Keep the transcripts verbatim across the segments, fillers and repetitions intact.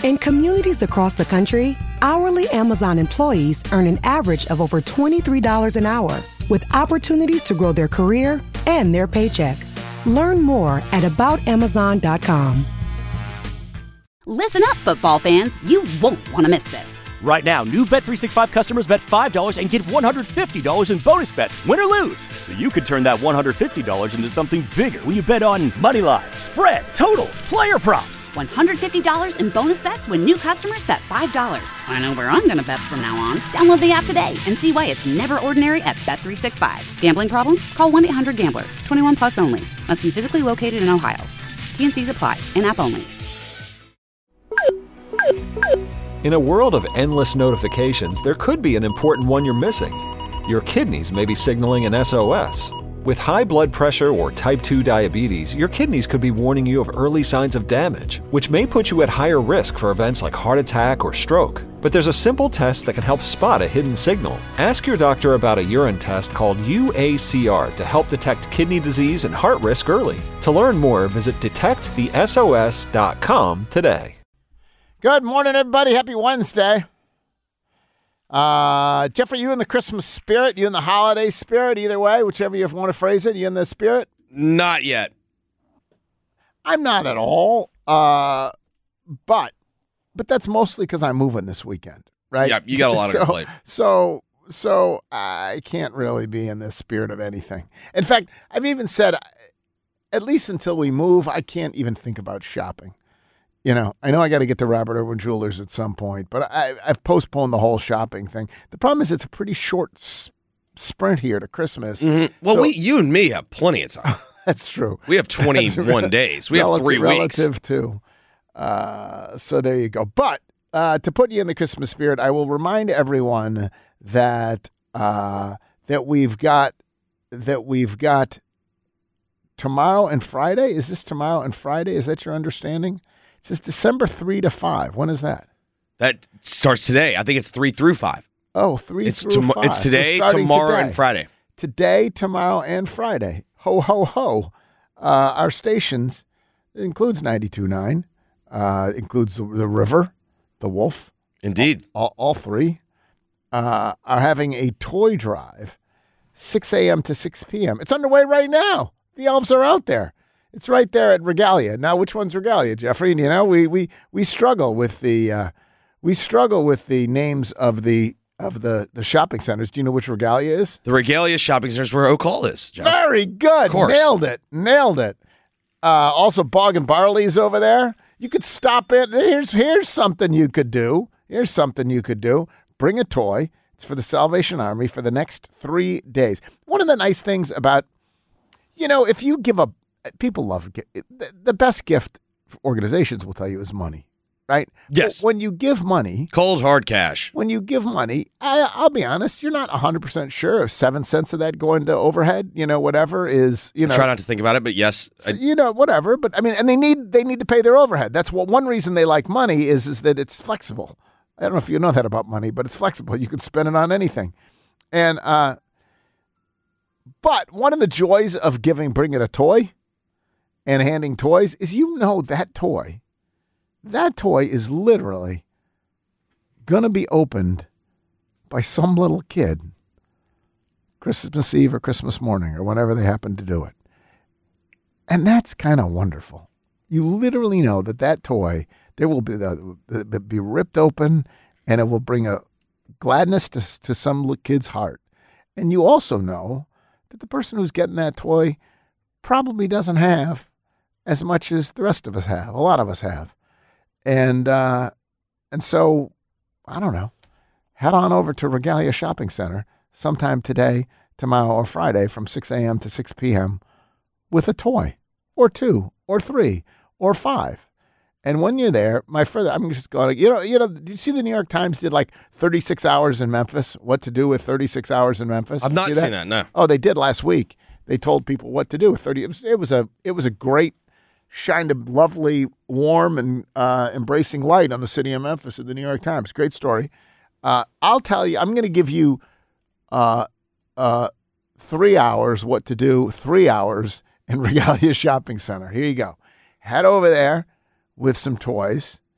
In communities across the country, hourly Amazon employees earn an average of over twenty-three dollars an hour, with opportunities to grow their career and their paycheck. Learn more at about amazon dot com. Listen up, football fans. You won't want to miss this. Right now, new Bet three sixty-five customers bet five dollars and get one hundred fifty dollars in bonus bets, win or lose. So you could turn that one hundred fifty dollars into something bigger when you bet on money line, spread, totals, player props. one hundred fifty dollars in bonus bets when new customers bet five dollars. I know where I'm going to bet from now on. Download the app today and see why it's never ordinary at Bet three sixty-five. Gambling problem? Call one eight hundred gambler. twenty-one plus only. Must be physically located in Ohio. T N Cs apply. In-app only. In a world of endless notifications, there could be an important one you're missing. Your kidneys may be signaling an S O S. With high blood pressure or type two diabetes, your kidneys could be warning you of early signs of damage, which may put you at higher risk for events like heart attack or stroke. But there's a simple test that can help spot a hidden signal. Ask your doctor about a urine test called U A C R to help detect kidney disease and heart risk early. To learn more, visit detect the S O S dot com today. Good morning, everybody. Happy Wednesday. Uh, Jeff, are you in the Christmas spirit? You in the holiday spirit? Either way, whichever you want to phrase it. You in the spirit? Not yet. I'm not at all. Uh, but but that's mostly because I'm moving this weekend, right? Yeah, you got a lot so, on your plate. So, so I can't really be in the spirit of anything. In fact, I've even said, at least until we move, I can't even think about shopping. You know, I know I got to get to Robert Irwin Jewelers at some point, but I, I've postponed the whole shopping thing. The problem is it's a pretty short s- sprint here to Christmas. Mm-hmm. Well, so, we, you and me have plenty of time. That's true. We have twenty-one days. We relative, have three weeks. Relative to. Uh, so there you go. But uh, to put you in the Christmas spirit, I will remind everyone that uh, that we've got that we've got tomorrow and Friday. Is this tomorrow and Friday? Is that your understanding? It says December third to fifth. When is that? That starts today. I think it's three through five. Oh, three it's through tom- five. It's today, so tomorrow, today. and Friday. Today, tomorrow, and Friday. Ho, ho, ho. Uh, our stations, it includes ninety-two point nine, uh, includes the, the River, the Wolf. Indeed. All, all three uh, are having a toy drive, six a.m. to six p.m. It's underway right now. The elves are out there. It's right there at Regalia. Now, which one's Regalia, Jeffrey? You know, we we we struggle with the uh, we struggle with the names of the of the, the shopping centers. Do you know which Regalia is? The Regalia shopping center is where Oak Hall is, Jeff. Very good. Of course. Nailed it. Nailed it. Uh, also, Bog and Barley's over there. You could stop in. Here's here's something you could do. Here's something you could do. Bring a toy. It's for the Salvation Army for the next three days. One of the nice things about, you know, if you give a people love the best gift organizations will tell you is money, right? Yes. But when you give money, cold hard cash. When you give money, I, I'll be honest, you're not one hundred percent sure if seven cents of that going to overhead, you know, whatever is, you know. I try not to think about it, but yes, so, you know, whatever. But I mean, and they need they need to pay their overhead. That's what one reason they like money is is that it's flexible. I don't know if you know that about money, but it's flexible. You can spend it on anything, and uh, but one of the joys of giving, bringing a toy and handing toys is, you know, that toy, that toy is literally going to be opened by some little kid Christmas Eve or Christmas morning or whenever they happen to do it. And that's kind of wonderful. You literally know that that toy, there will be the, the be ripped open, and it will bring a gladness to, to some kid's heart. And you also know that the person who's getting that toy probably doesn't have as much as the rest of us have. A lot of us have. And uh, and so, I don't know, head on over to Regalia Shopping Center sometime today, tomorrow, or Friday from six a.m. to six p.m. with a toy, or two, or three, or five. And when you're there, my further, I'm just going to, you know, you know, did you see the New York Times did like thirty-six hours in Memphis? What to do with thirty-six hours in Memphis? I've not see seen that? that, no. Oh, they did last week. They told people what to do with thirty. It was, it was a, it was a great, shined a lovely, warm, and uh, embracing light on the city of Memphis in the New York Times. Great story. Uh, I'll tell you, I'm going to give you uh, uh, three hours what to do, three hours in Regalia Shopping Center. Here you go. Head over there with some toys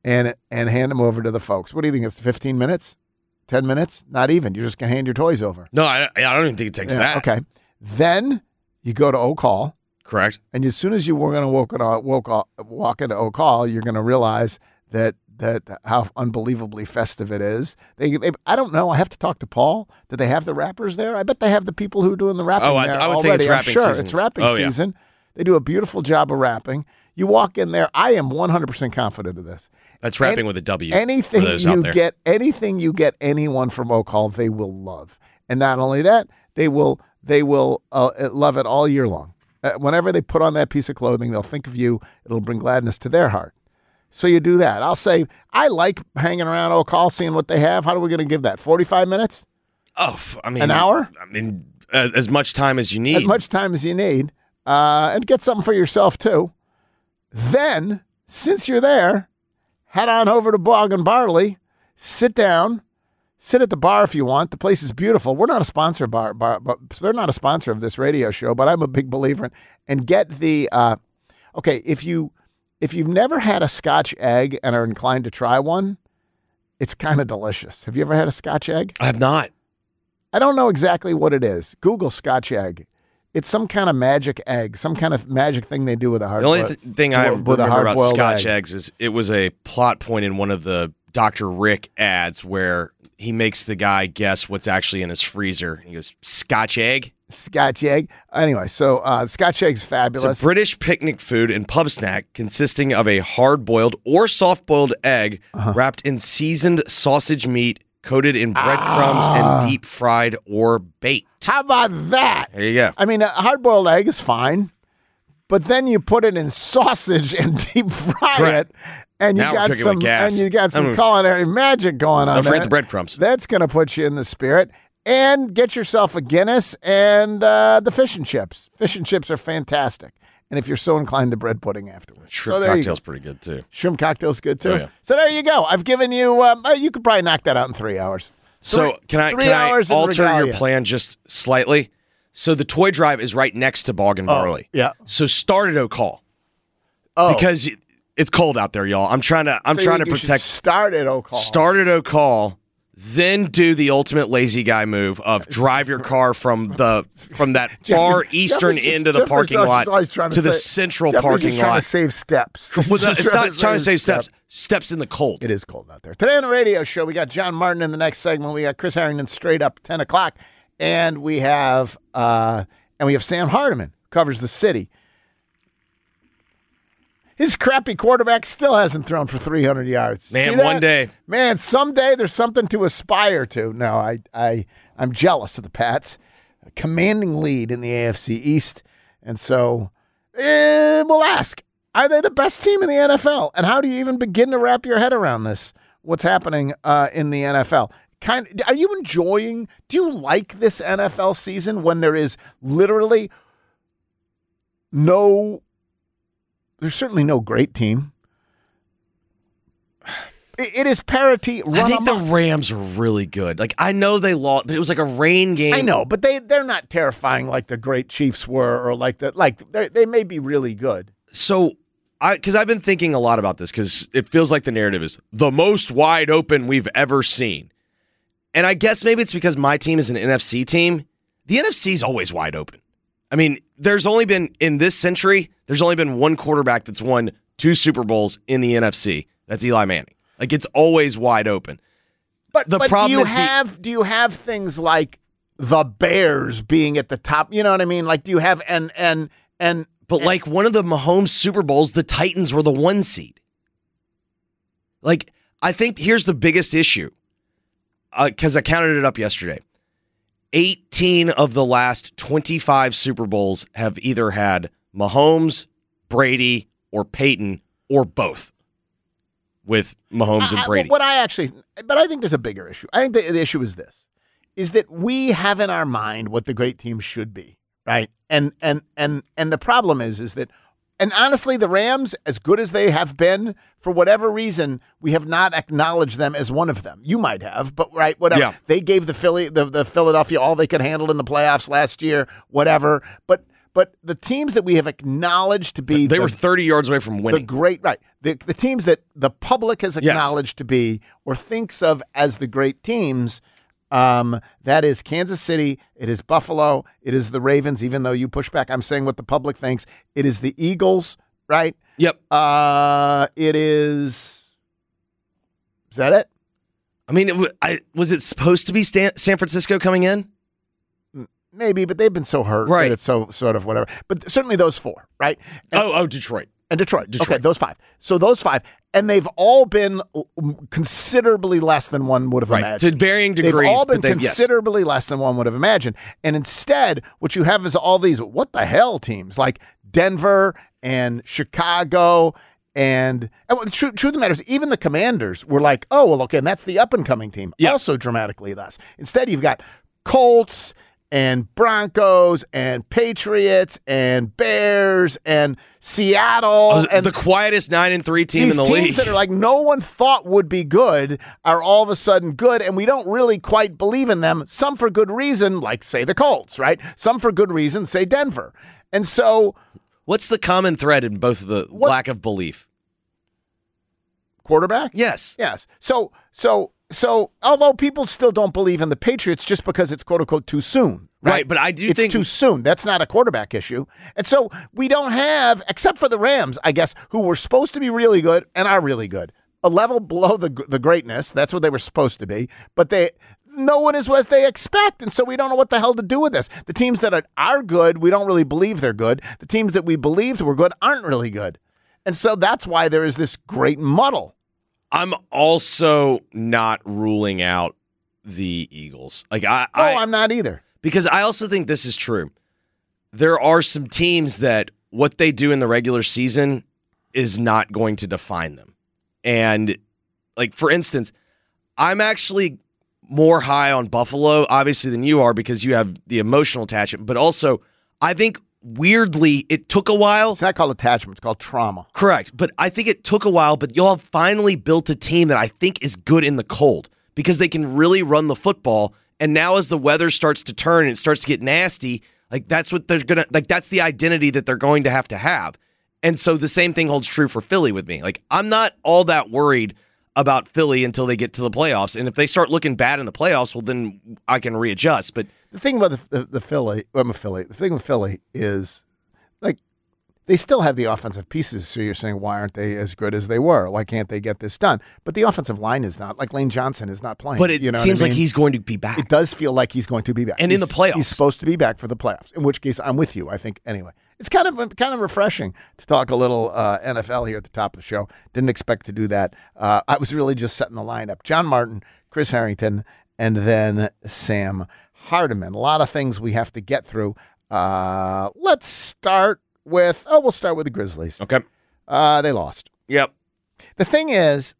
and and hand them over to the folks. What do you think? It's fifteen minutes, ten minutes, not even. You're just gonna hand your toys over. No, I, I don't even think it takes Yeah, that. Okay, then you go to Oak Hall. Correct. And as soon as you were going to walk, walk, walk into Oak Hall, you're going to realize that that how unbelievably festive it is. They, they, I don't know. I have to talk to Paul. Do they have the rappers there? I bet they have the people who are doing the rapping Oh, I, there I would already. think it's I'm rapping sure season. it's rapping oh, yeah. season. They do a beautiful job of rapping. You walk in there. I am one hundred percent confident of this. That's rapping Any- with a W. Anything for those out you there. get, anything you get anyone from Oak Hall, they will love. And not only that, they will they will uh, love it all year long. Uh, whenever they put on that piece of clothing, they'll think of you. It'll bring gladness to their heart. So you do that. I'll say, I like hanging around Oak Hall, seeing what they have. How are we going to give that? forty-five minutes? Oh, I mean, An hour? I mean, uh, as much time as you need. As much time as you need. Uh, and get something for yourself, too. Then, since you're there, head on over to Bog and Barley, sit down, sit at the bar if you want. The place is beautiful. We're not a sponsor bar, bar but they're not a sponsor of this radio show, but I'm a big believer in. And get the uh, okay. If you if you've never had a Scotch egg and are inclined to try one, it's kind of delicious. Have you ever had a Scotch egg? I have not. I don't know exactly what it is. Google Scotch egg. It's some kind of magic egg, some kind of magic thing they do with a hard. The only th- thing I with a remember about hard-boiled Scotch egg. eggs is it was a plot point in one of the Doctor Rick ads where he makes the guy guess what's actually in his freezer. He goes, Scotch egg? Scotch egg. Anyway, so uh, Scotch egg's fabulous. It's a British picnic food and pub snack consisting of a hard-boiled or soft-boiled egg Uh-huh. wrapped in seasoned sausage meat, coated in breadcrumbs Ah. and deep-fried or baked. How about that? There you go. I mean, a hard-boiled egg is fine, but then you put it in sausage and deep fry Correct. it, and you Now we're got cooking some with gas. and you got some I'm- culinary magic going on. Don't forget there. the breadcrumbs. That's going to put you in the spirit. And get yourself a Guinness and uh, the fish and chips. Fish and chips are fantastic. And if you're so inclined, the bread pudding afterwards. Shrimp so there you cocktail's go. pretty good, too. Shrimp cocktail's good too. Oh, yeah. So there you go. I've given you. Um, uh, you could probably knock that out in three hours. So Three- can I three can I hours in alter your regalia. plan just slightly? So the toy drive is right next to Bog and Barley. yeah. So start at Oak Hall Oh, because it- it's cold out there, y'all. I'm trying to I'm so trying you- to you should protect. Start at Oak Hall. Start at Oak Hall, then do the ultimate lazy guy move of drive your car from the from that Jeff far is- eastern Jeff is just- end of the Jeff is parking always- lot always trying to the say- central Jeff is parking just trying lot. to save steps. Well, He's it's just not trying to save steps. steps. Steps in the cold. It is cold out there. Today on the radio show, we got John Martin in the next segment. We got Chris Harrington straight up ten o'clock, and we have uh, and we have Sam Hardiman who covers the city. His crappy quarterback still hasn't thrown for three hundred yards. Man, See that? one day. Man, someday there's something to aspire to. No, I, I, I'm jealous of the Pats. A commanding lead in the A F C East. And so eh, we'll ask, are they the best team in the N F L? And how do you even begin to wrap your head around this? What's happening uh, in the N F L? Kind, are you enjoying, do you like this N F L season when there is literally no... There's certainly no great team. It, it is parity. Run I think the amok. Rams are really good. Like I know they lost, but it was like a rain game. I know, but they they're not terrifying like the great Chiefs were, or like the like they they may be really good. So I because I've been thinking a lot about this because it feels like the narrative is the most wide open we've ever seen. And I guess maybe it's because my team is an N F C team. The N F C is always wide open. I mean, there's only been, in this century, there's only been one quarterback that's won two Super Bowls in the N F C. That's Eli Manning. Like, it's always wide open. But The but problem do you is the- have do you have things like the Bears being at the top? You know what I mean? Like, do you have and and and But like one of the Mahomes Super Bowls, the Titans were the one seed. Like, I think here's the biggest issue. Because I counted it up yesterday. eighteen of the last twenty-five Super Bowls have either had Mahomes, Brady, or Peyton, or both. With Mahomes I- and Brady. What I actually, but I think there's a bigger issue. I think the, the issue is this: is that we have in our mind what the great team should be, right? And and and and the problem is, is that, and honestly, the Rams, as good as they have been, for whatever reason, we have not acknowledged them as one of them. You might have, but right, whatever. Yeah. They gave the Philly, the, the Philadelphia all they could handle in the playoffs last year, whatever. But but the teams that we have acknowledged to be They the, were thirty yards away from the winning. great, right? The, the teams that the public has Yes. acknowledged to be or thinks of as the great teams. Um, that is Kansas City. It is Buffalo. It is the Ravens. Even though you push back, I'm saying what the public thinks. It is the Eagles, right? Yep. Uh, it is. Is that it? I mean, it, w- I, was it supposed to be Stan, San Francisco coming in? Maybe, but they've been so hurt Right. that it's so sort of whatever. But certainly those four, right? And, Oh, oh, Detroit. and Detroit. Detroit. Okay, those five. So those five, and they've all been considerably less than one would have Right. imagined. To varying degrees. They've all been but they've- yes. considerably less than one would have imagined. And instead, what you have is all these what the hell teams like Denver and Chicago. And, and the truth, truth of the matter is, even the Commanders were like, oh, well, okay, and that's the up and coming team. Yeah. Also dramatically less. Instead, you've got Colts and Broncos and Patriots and Bears and Seattle. And the quietest nine and three team these in the teams league. that are like no one thought would be good are all of a sudden good, and we don't really quite believe in them. Some for good reason, like say the Colts, right? Some for good reason, say Denver. And so, What's the common thread in both of the What- lack of belief? quarterback, Yes. yes. So, so, so, although people still don't believe in the Patriots just because it's quote unquote too soon. Right, Right, but I do it's think- too soon. That's not a quarterback issue. And so we don't have, except for the Rams, I guess, who were supposed to be really good and are really good, a level below the the greatness. That's what they were supposed to be. But they, no one is as they expect, and so we don't know what the hell to do with this. The teams that are, are good, we don't really believe they're good. The teams that we believed were good aren't really good, and so that's why there is this great muddle. I'm also not ruling out the Eagles. Like I, No, I I'm not either. because I also think this is true. There are some teams that what they do in the regular season is not going to define them. And like for instance, I'm actually more high on Buffalo obviously than you are because you have the emotional attachment, but also I think weirdly it took a while. It's not called attachment. It's called trauma. Correct. But I think it took a while, but y'all have finally built a team that I think is good in the cold because they can really run the football. And now as the weather starts to turn and it starts to get nasty, like that's what they're going to, like that's the identity that they're going to have to have. And so the same thing holds true for Philly with me. Like I'm not all that worried about Philly until they get to the playoffs. And if they start looking bad in the playoffs, well, then I can readjust. But The thing about the, the, the Philly, well, I'm a Philly. The thing with Philly is, like, they still have the offensive pieces. So you're saying, why aren't they as good as they were? Why can't they get this done? But the offensive line is not. Like Lane Johnson is not playing. but it you know seems what I like mean? he's going to be back. It does feel like he's going to be back, And in He's- the playoffs. He's supposed to be back for the playoffs. In which case, I'm with you. I think anyway. It's kind of kind of refreshing to talk a little uh, N F L here at the top of the show. Didn't expect to do that. Uh, I was really just setting the lineup: John Martin, Chris Harrington, and then Sam Hardiman. A lot of things we have to get through. Uh, let's start with. Oh, we'll start with the Grizzlies. Okay. Uh, they lost. Yep. The thing is,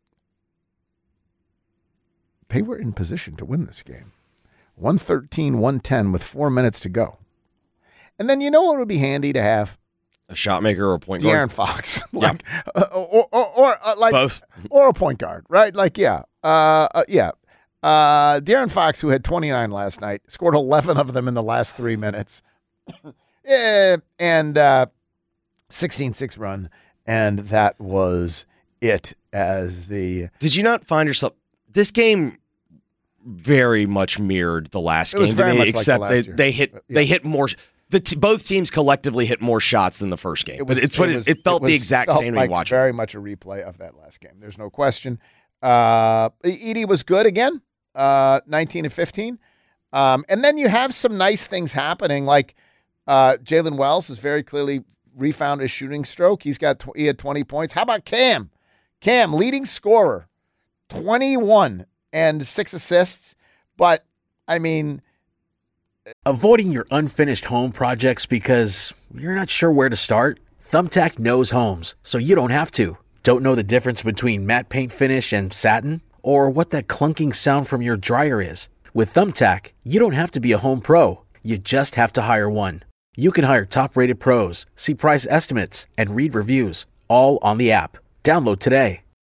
they were in position to win this game. one thirteen, one ten with four minutes to go. And then you know what would be handy to have? A shot maker or a point De'Aaron guard? Fox. like, uh, or, or, or uh, like, Both. or a point guard, right? Like, yeah. Uh, uh, yeah. Uh, De'Aaron Fox, who had twenty-nine last night, scored eleven of them in the last three minutes. yeah, and uh, sixteen six run. And that was it as the... Did you not find yourself? This game very much mirrored the last It was game to very me, much like the except last they, year. they hit Yeah. they hit more. The t- both teams collectively hit more shots than the first game. but it's what it, was- it felt the was- exact felt same like when you watch it. very much a replay of that last game. There's no question. Uh, Edey was good again, uh, nineteen and fifteen. Um, and then you have some nice things happening, like uh, Jalen Wells has very clearly refound his shooting stroke. He's got tw- he had twenty points. How about Cam? Cam, leading scorer, twenty-one and six assists. But I mean, Avoiding your unfinished home projects because you're not sure where to start? Thumbtack knows homes, so you don't have to. Don't know the difference between matte paint finish and satin? Or what that clunking sound from your dryer is? With Thumbtack, you don't have to be a home pro. You just have to hire one. You can hire top-rated pros, see price estimates, and read reviews, all on the app. Download today.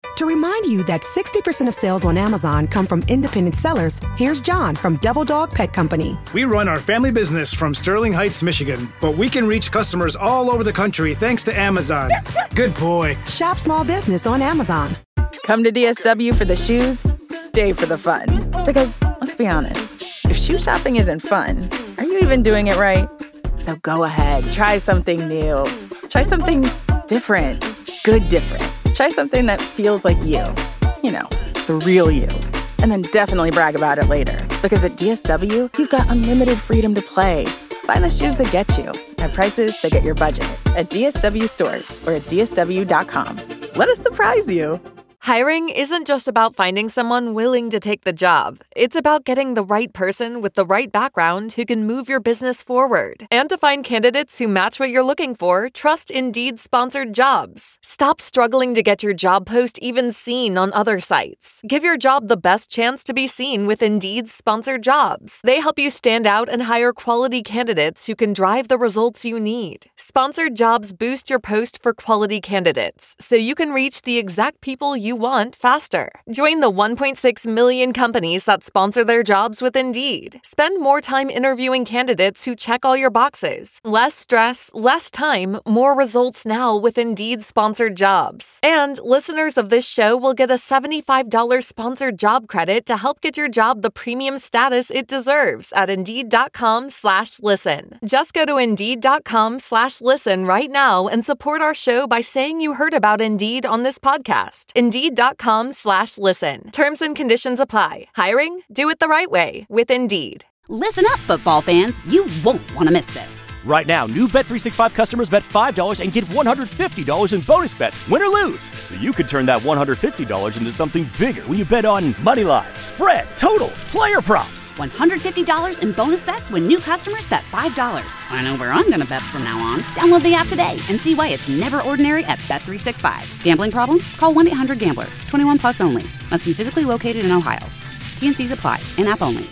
To remind you that sixty percent of sales on Amazon come from independent sellers, here's John from Devil Dog Pet Company. We run our family business from Sterling Heights, Michigan, but we can reach customers all over the country thanks to Amazon. Good boy. Shop small business on Amazon. Come to D S W for the shoes, stay for the fun. Because, let's be honest, if shoe shopping isn't fun, are you even doing it right? So go ahead, try something new. Try something different. Good different. Try something that feels like you. You know, the real you. And then definitely brag about it later. Because at D S W, you've got unlimited freedom to play. Find the shoes that get you at prices that get your budget at D S W stores or at D S W dot com. Let us surprise you. Hiring isn't just about finding someone willing to take the job. It's about getting the right person with the right background who can move your business forward. And to find candidates who match what you're looking for, trust Indeed-sponsored jobs. Stop struggling to get your job post even seen on other sites. Give your job the best chance to be seen with Indeed-sponsored jobs. They help you stand out and hire quality candidates who can drive the results you need. Sponsored jobs boost your post for quality candidates, so you can reach the exact people you want faster. Join the one point six million companies that sponsor their jobs with Indeed. Spend more time interviewing candidates who check all your boxes. Less stress, less time, more results now with Indeed-sponsored jobs. And listeners of this show will get a seventy-five dollars sponsored job credit to help get your job the premium status it deserves at Indeed.com slash listen. Just go to Indeed.com slash listen right now and support our show by saying you heard about Indeed on this podcast. Indeed.com slash listen. Terms and conditions apply. Hiring? Do it the right way with Indeed. Listen up, football fans. You won't want to miss this. Right now, new Bet three sixty-five customers bet five dollars and get one hundred fifty dollars in bonus bets, win or lose. So you could turn that one hundred fifty dollars into something bigger when you bet on money line, spread, totals, player props. one hundred fifty dollars in bonus bets when new customers bet five dollars. I know where I'm going to bet from now on. Download the app today and see why it's never ordinary at Bet three sixty-five. Gambling problem? Call one eight hundred gambler. twenty-one plus only. Must be physically located in Ohio. T N Cs apply. In-app only.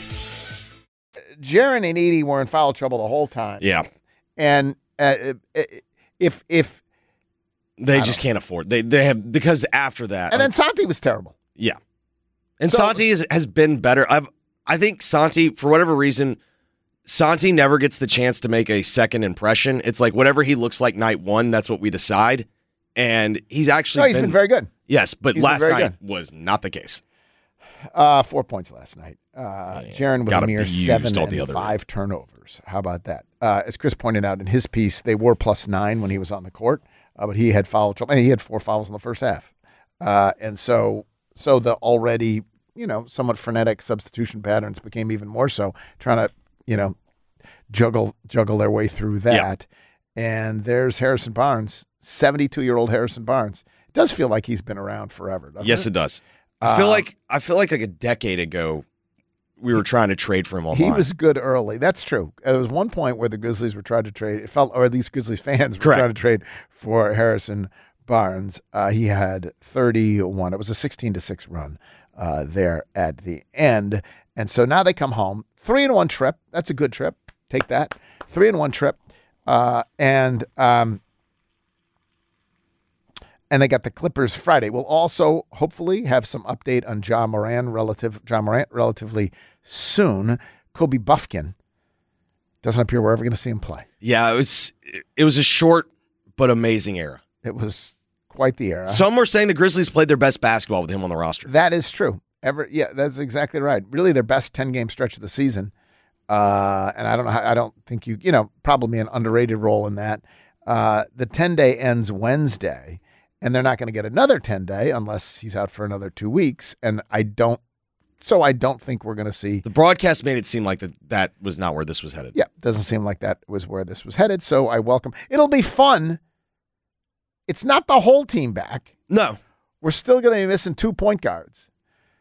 Jaron and Edie were in foul trouble the whole time. Yeah. And uh, if if they just can't afford they they have because after that, and then Santi was terrible. Yeah, and So- Santi is, has been better. I've I think Santi, for whatever reason, Santi never gets the chance to make a second impression. It's like whatever he looks like night one, that's what we decide. And he's actually No, he's been very good. Yes, but He's been last very night good. was not the case. Uh, four points last night. Uh, Jaron with got a mere abused seven all and the other five turnovers. How about that? Uh, as Chris pointed out in his piece, they were plus nine when he was on the court, uh, but he had foul trouble. And he had four fouls in the first half, uh, and so so the already you know somewhat frenetic substitution patterns became even more so, trying to you know juggle juggle their way through that. And there's Harrison Barnes, seventy-two year old Harrison Barnes. It does feel like he's been around forever, doesn't Yes, it? it does. I feel Uh, like I feel like like a decade ago, we were trying to trade for him online. He was good early. That's true. There was one point where the Grizzlies were trying to trade. It felt, or at least Grizzlies fans were Correct. trying to trade for Harrison Barnes. Uh, he had thirty-one. It was a sixteen to six run uh, there at the end, and so now they come home three and one trip. That's a good trip. Take that three and one trip, uh, and um, and they got the Clippers Friday. We'll also hopefully have some update on Ja Morant relative Ja Morant relatively soon. Kobe Buffkin doesn't appear we're ever going to see him play. Yeah, it was it was a short but amazing era. It was quite the era. Some were saying the Grizzlies played their best basketball with him on the roster. That is true. Ever, yeah, that's exactly right. Really, their best ten game stretch of the season. Uh, and I don't know. How, I don't think you, you know, probably an underrated role in that. Uh, the ten day ends Wednesday, and they're not going to get another ten day unless he's out for another two weeks. And I don't. So I don't think we're going to see. The broadcast made it seem like that that was not where this was headed. Yeah, doesn't seem like that was where this was headed. So I welcome. It'll be fun. It's not the whole team back. No. We're still going to be missing two point guards.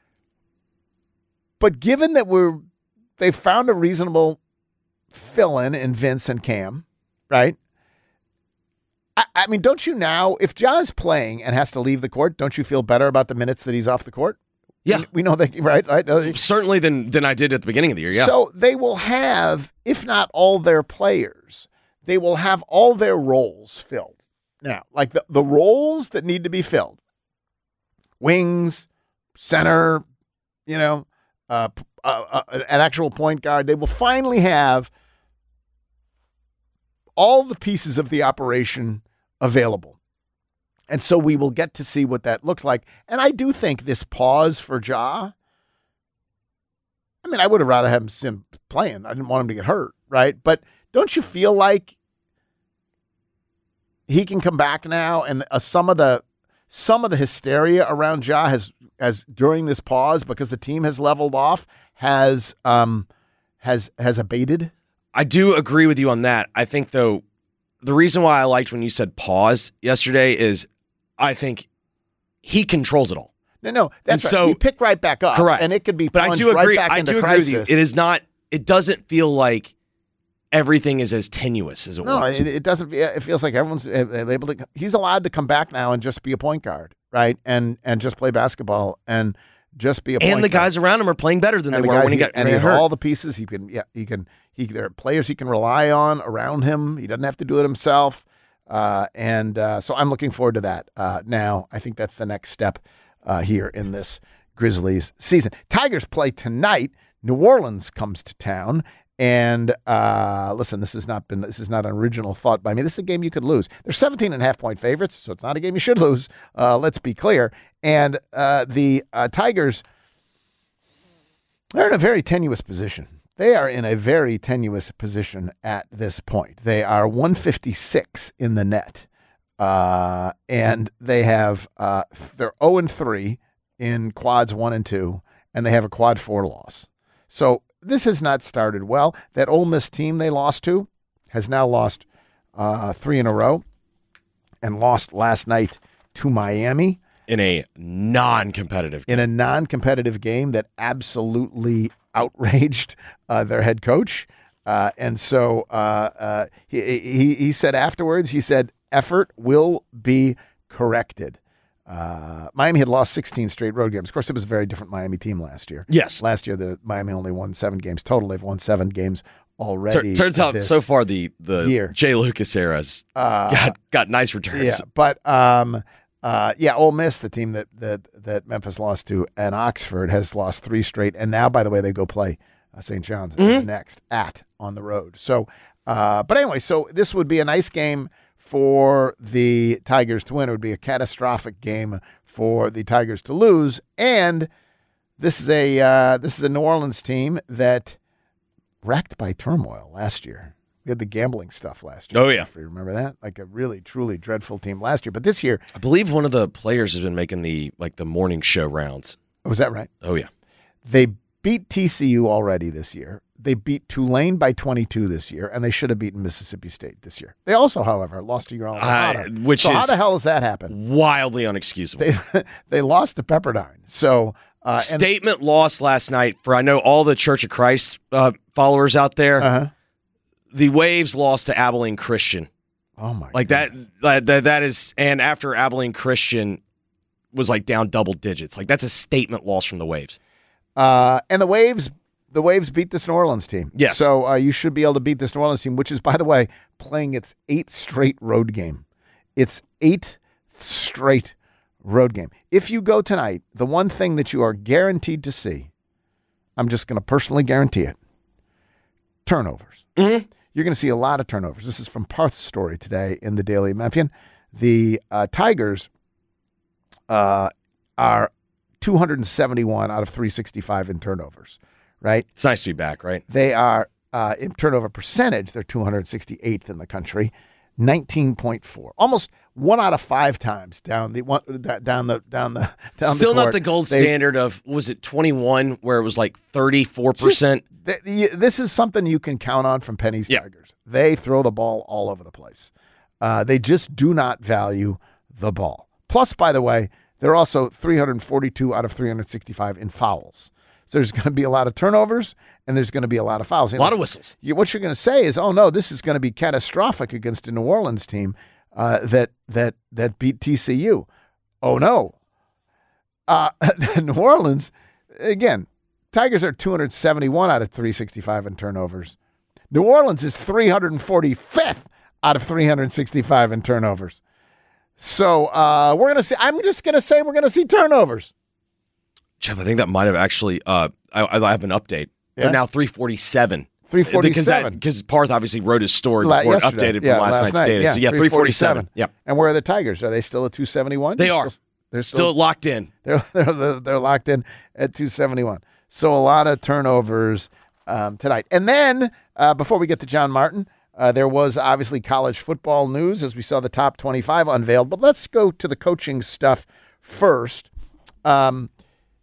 But given that we're, they found a reasonable fill-in in Vince and Cam, right? I, I mean, don't you now, if Ja's playing and has to leave the court, don't you feel better about the minutes that he's off the court? Yeah. We, we know that, right? right? Certainly than than I did at the beginning of the year, yeah. So they will have, if not all their players, they will have all their roles filled. Now, like the, the roles that need to be filled, wings, center, you know, uh, uh, uh, an actual point guard. They will finally have all the pieces of the operation available. And so we will get to see what that looks like. And I do think this pause for Ja, I mean, I would have rather have him playing. I didn't want him to get hurt, right? But don't you feel like he can come back now, and uh, some of the some of the hysteria around Ja has has during this pause, because the team has leveled off, has um has has abated? I do agree with you on that. I think, though, the reason why I liked when you said pause yesterday is I think he controls it all. No, no, that's and right. So, you pick right back up, correct, and it could be but plunged I do agree. right back I into do crisis. agree with you. It is not. It doesn't feel like everything is as tenuous as it no, was. No, it, it doesn't. It feels like everyone's able to. He's allowed to come back now and just be a point guard, right? And and just play basketball and just be a point and the guard. guys around him are playing better than and they the were guys when he he, got and when he he has hurt. all the pieces. He can. Yeah, he can. He there are players he can rely on around him. He doesn't have to do it himself. Uh, and uh, so I'm looking forward to that. Uh, now I think that's the next step uh, here in this Grizzlies season. Tigers play tonight. New Orleans comes to town. And uh, listen, this has not been this is not an original thought by me. This is a game you could lose. They're seventeen and a half point favorites, so it's not a game you should lose. Uh, let's be clear. And uh, the uh, Tigers, they're in a very tenuous position. They are in a very tenuous position at this point. They are one fifty-six in the net, uh, and they have uh, they're oh and three in quads one and two, and they have a quad four loss. So this has not started well. That Ole Miss team they lost to has now lost uh, three in a row, and lost last night to Miami in a non-competitive game. in a non-competitive game that absolutely outraged uh, their head coach. Uh, and so uh, uh, he, he he said afterwards, he said, effort will be corrected. Uh, Miami had lost sixteen straight road games. Of course, it was a very different Miami team last year. Yes. Last year, the Miami only won seven games total. They've won seven games already. Tur- turns out, so far, the, the year. Jay Lucas era has Uh, got, got nice returns. Yeah, but um, uh, yeah, Ole Miss, the team that, that that Memphis lost to, and Oxford has lost three straight. And now, by the way, they go play uh, Saint John's Mhm. next at on the road. So, uh, but anyway, so this would be a nice game for the Tigers to win. It would be a catastrophic game for the Tigers to lose. And this is a uh, this is a New Orleans team that wrecked by turmoil last year. We had the gambling stuff last year. Oh, yeah. If you remember that? Like a really, truly dreadful team last year. But this year, I believe one of the players has been making the like the morning show rounds. was that right? Oh, yeah. They beat T C U already this year. They beat Tulane by twenty-two this year, and they should have beaten Mississippi State this year. They also, however, lost to your alma mater. Uh, which so is how the hell does that happen? Wildly unexcusable. They, they lost to Pepperdine. So uh, and, Statement loss last night for, I know, all the Church of Christ uh, followers out there. Uh-huh. The Waves lost to Abilene Christian. Oh, my Like that, that, that, that is, and after Abilene Christian was like down double digits. Like that's a statement loss from the Waves. Uh, and the Waves, the Waves beat this New Orleans team. Yes. So uh, you should be able to beat this New Orleans team, which is, by the way, playing its eighth straight road game. Its eighth straight road game. If you go tonight, the one thing that you are guaranteed to see, I'm just going to personally guarantee it, turnovers. Mm-hmm. You're going to see a lot of turnovers. This is from Parth's story today in the Daily Memphian. The uh, Tigers uh, are two hundred seventy-one out of three sixty-five in turnovers, right? It's nice to be back, right? They are, uh, in turnover percentage, they're two hundred sixty-eighth in the country, nineteen point four. Almost one out of five times down the one down the down the down Still the not court. the gold They- standard of, was it twenty-one where it was like thirty-four percent? Th- y- This is something you can count on from Penny's Yeah. Tigers. They throw the ball all over the place. Uh, they just do not value the ball. Plus, by the way, they're also three hundred forty-two out of three hundred sixty-five in fouls. So there's going to be a lot of turnovers, and there's going to be a lot of fouls. A lot of whistles. You, what you're going to say is, oh, no, this is going to be catastrophic against a New Orleans team uh, that that that beat T C U. Oh, no. Uh, New Orleans, again, Tigers are two hundred seventy-one out of three sixty-five in turnovers. New Orleans is three hundred forty-fifth out of three hundred sixty-five in turnovers. So uh, we're gonna see. I'm just gonna say we're gonna see turnovers. Jeff, I think that might have actually. Uh, I, I have an update. Yeah? They're now three forty-seven. three forty-seven. Because Parth obviously wrote his story La- before it yesterday. updated Yeah, from last, last night's night. data. Yeah, so yeah, three forty-seven. Yeah. And where are the Tigers? Are they still at two seventy-one? They They're are. Still, they're still, Still locked in. They're, they're they're locked in at two seventy-one. So a lot of turnovers um, tonight. And then uh, before we get to John Martin, uh, there was obviously college football news as we saw the top twenty-five unveiled. But let's go to the coaching stuff first. Um,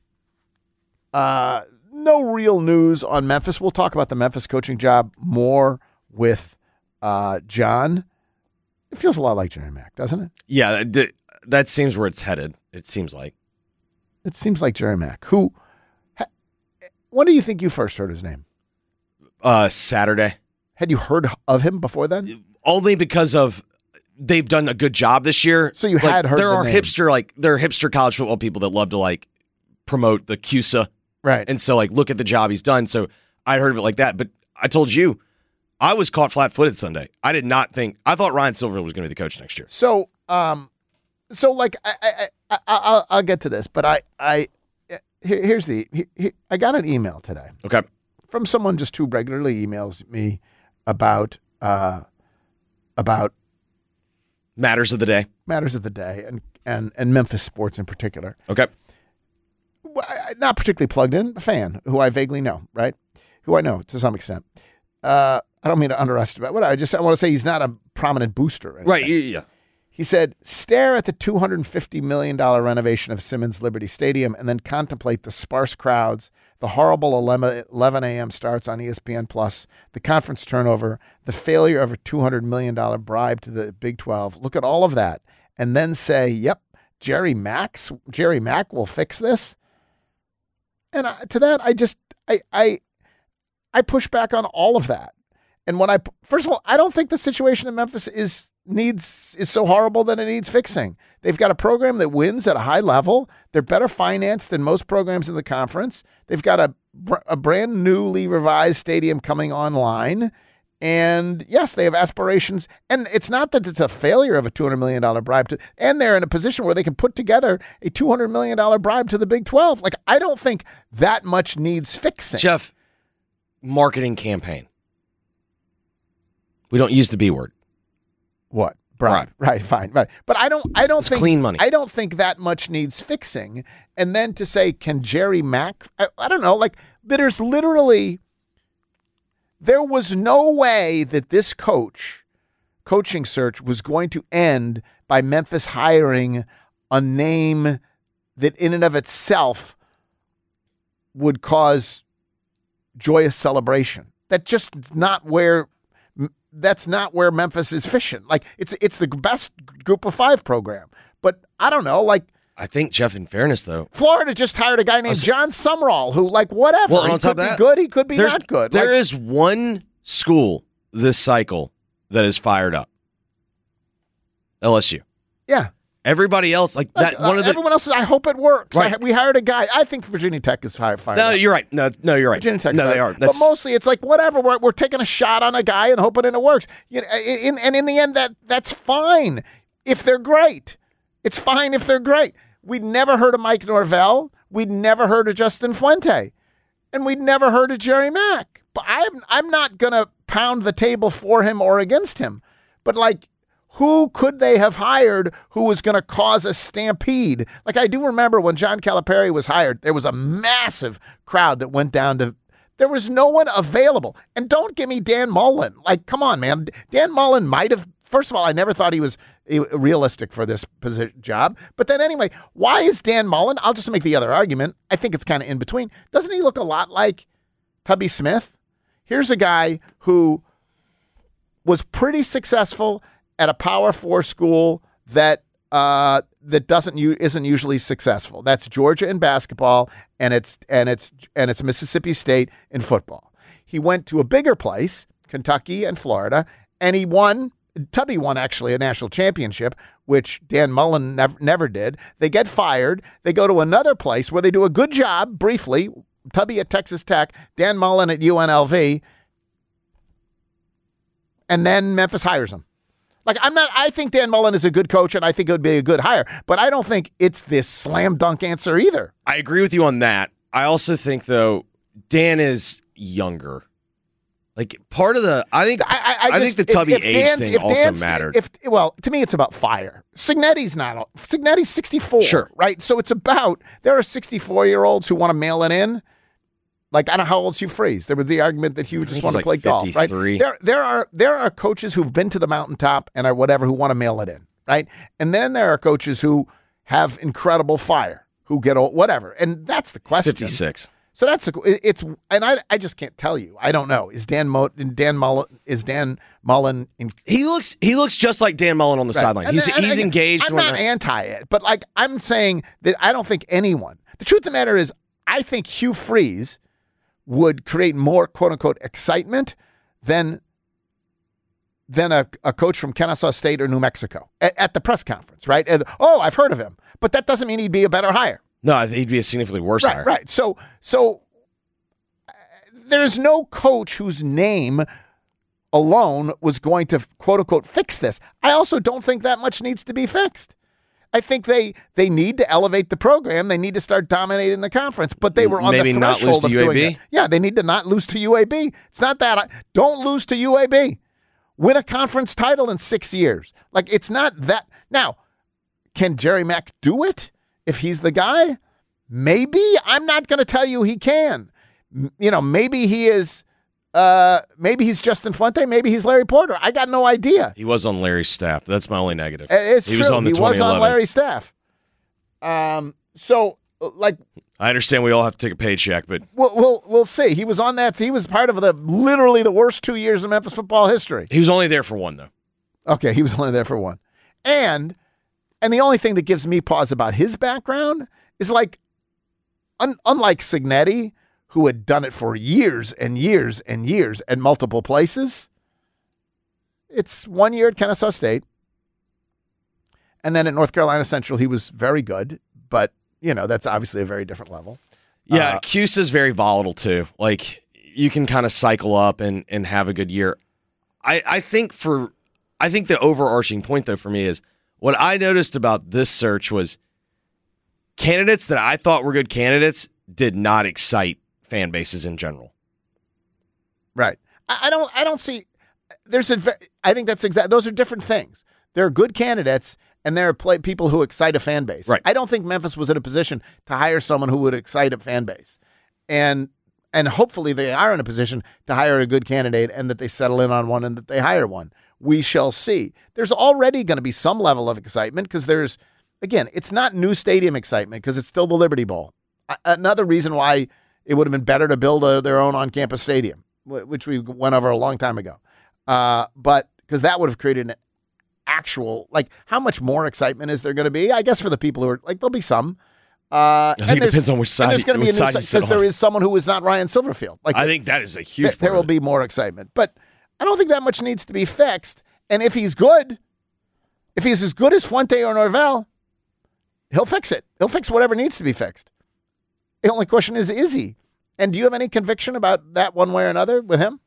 uh, no real news on Memphis. We'll talk about the Memphis coaching job more with uh, John. It feels a lot like Jerry Mack, doesn't it? Yeah, that, that seems where it's headed. It seems like. It seems like Jerry Mack. Who? Ha, when do you think you first heard his name? Uh, Saturday. Had you heard of him before then? Only because of they've done a good job this year. So you like, had heard there the are name. hipster like there are hipster college football people that love to like promote the C U S A. Right. And so like look at the job he's done. So I heard of it like that. But I told you, I was caught flat-footed Sunday. I did not think I thought Ryan Silver was going to be the coach next year. So um, so like I I, I I'll, I'll get to this, but I I here, here's the here, I got an email today. Okay. From someone just who regularly emails me about uh about matters of the day, matters of the day, and and and Memphis sports in particular. Okay. Not particularly plugged in, a fan who I vaguely know, right? Who I know to some extent. Uh, I don't mean to underestimate. What I just I want to say he's not a prominent booster, or anything. Right? Yeah. He said, "Stare at the two hundred fifty million dollars renovation of Simmons Liberty Stadium, and then contemplate the sparse crowds, the horrible eleven a.m. starts on E S P N Plus, the conference turnover, the failure of a two hundred million dollars bribe to the Big twelve. Look at all of that, and then say, yep, Jerry Mack's Jerry Mack will fix this." And I, to that, I just I I I push back on all of that. And when I first of all, I don't think the situation in Memphis is needs is so horrible that it needs fixing. They've got a program that wins at a high level. They're better financed than most programs in the conference. They've got a a brand newly revised stadium coming online. And yes, they have aspirations. And it's not that it's a failure of a two hundred million dollars bribe. To, and they're in a position where they can put together a two hundred million dollars bribe to the Big twelve. Like, I don't think that much needs fixing. Jeff, marketing campaign. We don't use the B word. What? Bribe. Right. right, fine. Right. But I don't I don't it's think clean money. I don't think that much needs fixing. And then to say, can Jerry Mack I, I don't know, like there's literally there was no way that this coach coaching search was going to end by Memphis hiring a name that in and of itself would cause joyous celebration. That just not where that's not where Memphis is fishing. Like it's it's the best group of five program. But I don't know, like I think, Jeff, in fairness, though, Florida just hired a guy named John Sumrall who, like, whatever. Well, he on could top be of that, good, he could be there's- not good. There Like, is one school this cycle that is fired up. L S U. yeah. Everybody else, like that. Like, one of the. everyone else is, I hope it works. Right. I, we hired a guy. I think Virginia Tech is fired. fired No, up. you're right. No, no, you're right. Virginia Tech. No, they are. That's, But mostly, it's like whatever. We're, we're taking a shot on a guy and hoping it works. You know, in, and in the end, that that's fine if they're great. It's fine if they're great. We'd never heard of Mike Norvell. We'd never heard of Justin Fuente, and we'd never heard of Jerry Mack. But I'm I'm not gonna pound the table for him or against him. But like, who could they have hired who was going to cause a stampede? Like, I do remember when John Calipari was hired, there was a massive crowd that went down to, there was no one available. And don't give me Dan Mullen. Like, come on, man. Dan Mullen might have, first of all, I never thought he was realistic for this position job. But then anyway, why is Dan Mullen? I'll just make the other argument. I think it's kind of in between. Doesn't he look a lot like Tubby Smith? Here's a guy who was pretty successful at a Power Four school that uh, that doesn't isn't usually successful. That's Georgia in basketball, and it's and it's and it's Mississippi State in football. He went to a bigger place, Kentucky and Florida, and he won. Tubby won actually a national championship, which Dan Mullen never never did. They get fired. They go to another place where they do a good job briefly. Tubby at Texas Tech, Dan Mullen at U N L V, and then Memphis hires him. Like, I'm not, I think Dan Mullen is a good coach, and I think it would be a good hire, but I don't think it's this slam dunk answer either. I agree with you on that. I also think, though, Dan is younger. Like, part of the, I think, I, I, I, I just, think the Tubby if, if age Dan's, thing also Dan's, mattered. If, well, to me, it's about fire. Signetti's not, Signetti's sixty-four, sure. right? So it's about, there are sixty-four-year-olds who want to mail it in. Like, I don't know how old's Hugh Freeze. There was the argument that Hugh just want to like play golf, right? There, there are there are coaches who've been to the mountaintop and are whatever who want to mail it in, right? And then there are coaches who have incredible fire, who get old, whatever. And that's the question. fifty-six. So that's the, it's, and I I just can't tell you. I don't know. Is Dan Mo, Dan Mullen is Dan Mullen? In, he looks he looks just like Dan Mullen on the right. sideline. He's and, he's and, engaged. I'm not anti it, but like I'm saying that I don't think anyone. The truth of the matter is, I think Hugh Freeze would create more quote unquote excitement than than a, a coach from Kennesaw State or New Mexico at, at the press conference, right? And, oh, I've heard of him, but that doesn't mean he'd be a better hire. No, he'd be a significantly worse right, hire. Right. So, so uh, there's no coach whose name alone was going to quote unquote fix this. I also don't think that much needs to be fixed. I think they they need to elevate the program. They need to start dominating the conference, but they were on Maybe the not threshold lose to of U A B? doing it. Yeah, they need to not lose to U A B. It's not that. Don't lose to U A B. Win a conference title in six years. Like, it's not that. Now, can Jerry Mack do it if he's the guy? Maybe. I'm not going to tell you he can. You know, maybe he is. Uh, maybe he's Justin Fuente. Maybe he's Larry Porter. I got no idea. He was on Larry's staff. That's my only negative. It's he true. Was on the he was on Larry's staff. Um. So, like, I understand we all have to take a paycheck, but we'll we'll, we'll see. He was on that. He was part of the literally the worst two years of Memphis football history. He was only there for one, though. Okay, he was only there for one, and and the only thing that gives me pause about his background is like, un, unlike Signetti, who had done it for years and years and years at multiple places. It's one year at Kennesaw State. And then at North Carolina Central, he was very good. But, you know, that's obviously a very different level. Yeah, uh, Cuse is very volatile, too. Like, you can kind of cycle up and, and have a good year. I, I think for I think the overarching point, though, for me is what I noticed about this search was candidates that I thought were good candidates did not excite fan bases in general. Right. I, I don't I don't see there's a I think that's exact those are different things. There are good candidates and there are play, people who excite a fan base. Right. I don't think Memphis was in a position to hire someone who would excite a fan base. And and hopefully they are in a position to hire a good candidate and that they settle in on one and that they hire one. We shall see. There's already going to be some level of excitement because there's again, it's not new stadium excitement because it's still the Liberty Bowl. Another reason why it would have been better to build a, their own on-campus stadium, which we went over a long time ago. Uh, but because that would have created an actual, like, how much more excitement is there going to be? I guess for the people who are, like, there'll be some. Uh, I think it depends on which side. There's going to be a new because there is someone who is not Ryan Silverfield. Like, I think that is a huge. Th- there will be more excitement, but I don't think that much needs to be fixed. And if he's good, if he's as good as Fuente or Norvell, he'll fix it. He'll fix whatever needs to be fixed. The only question is, is he? And do you have any conviction about that one way or another with him?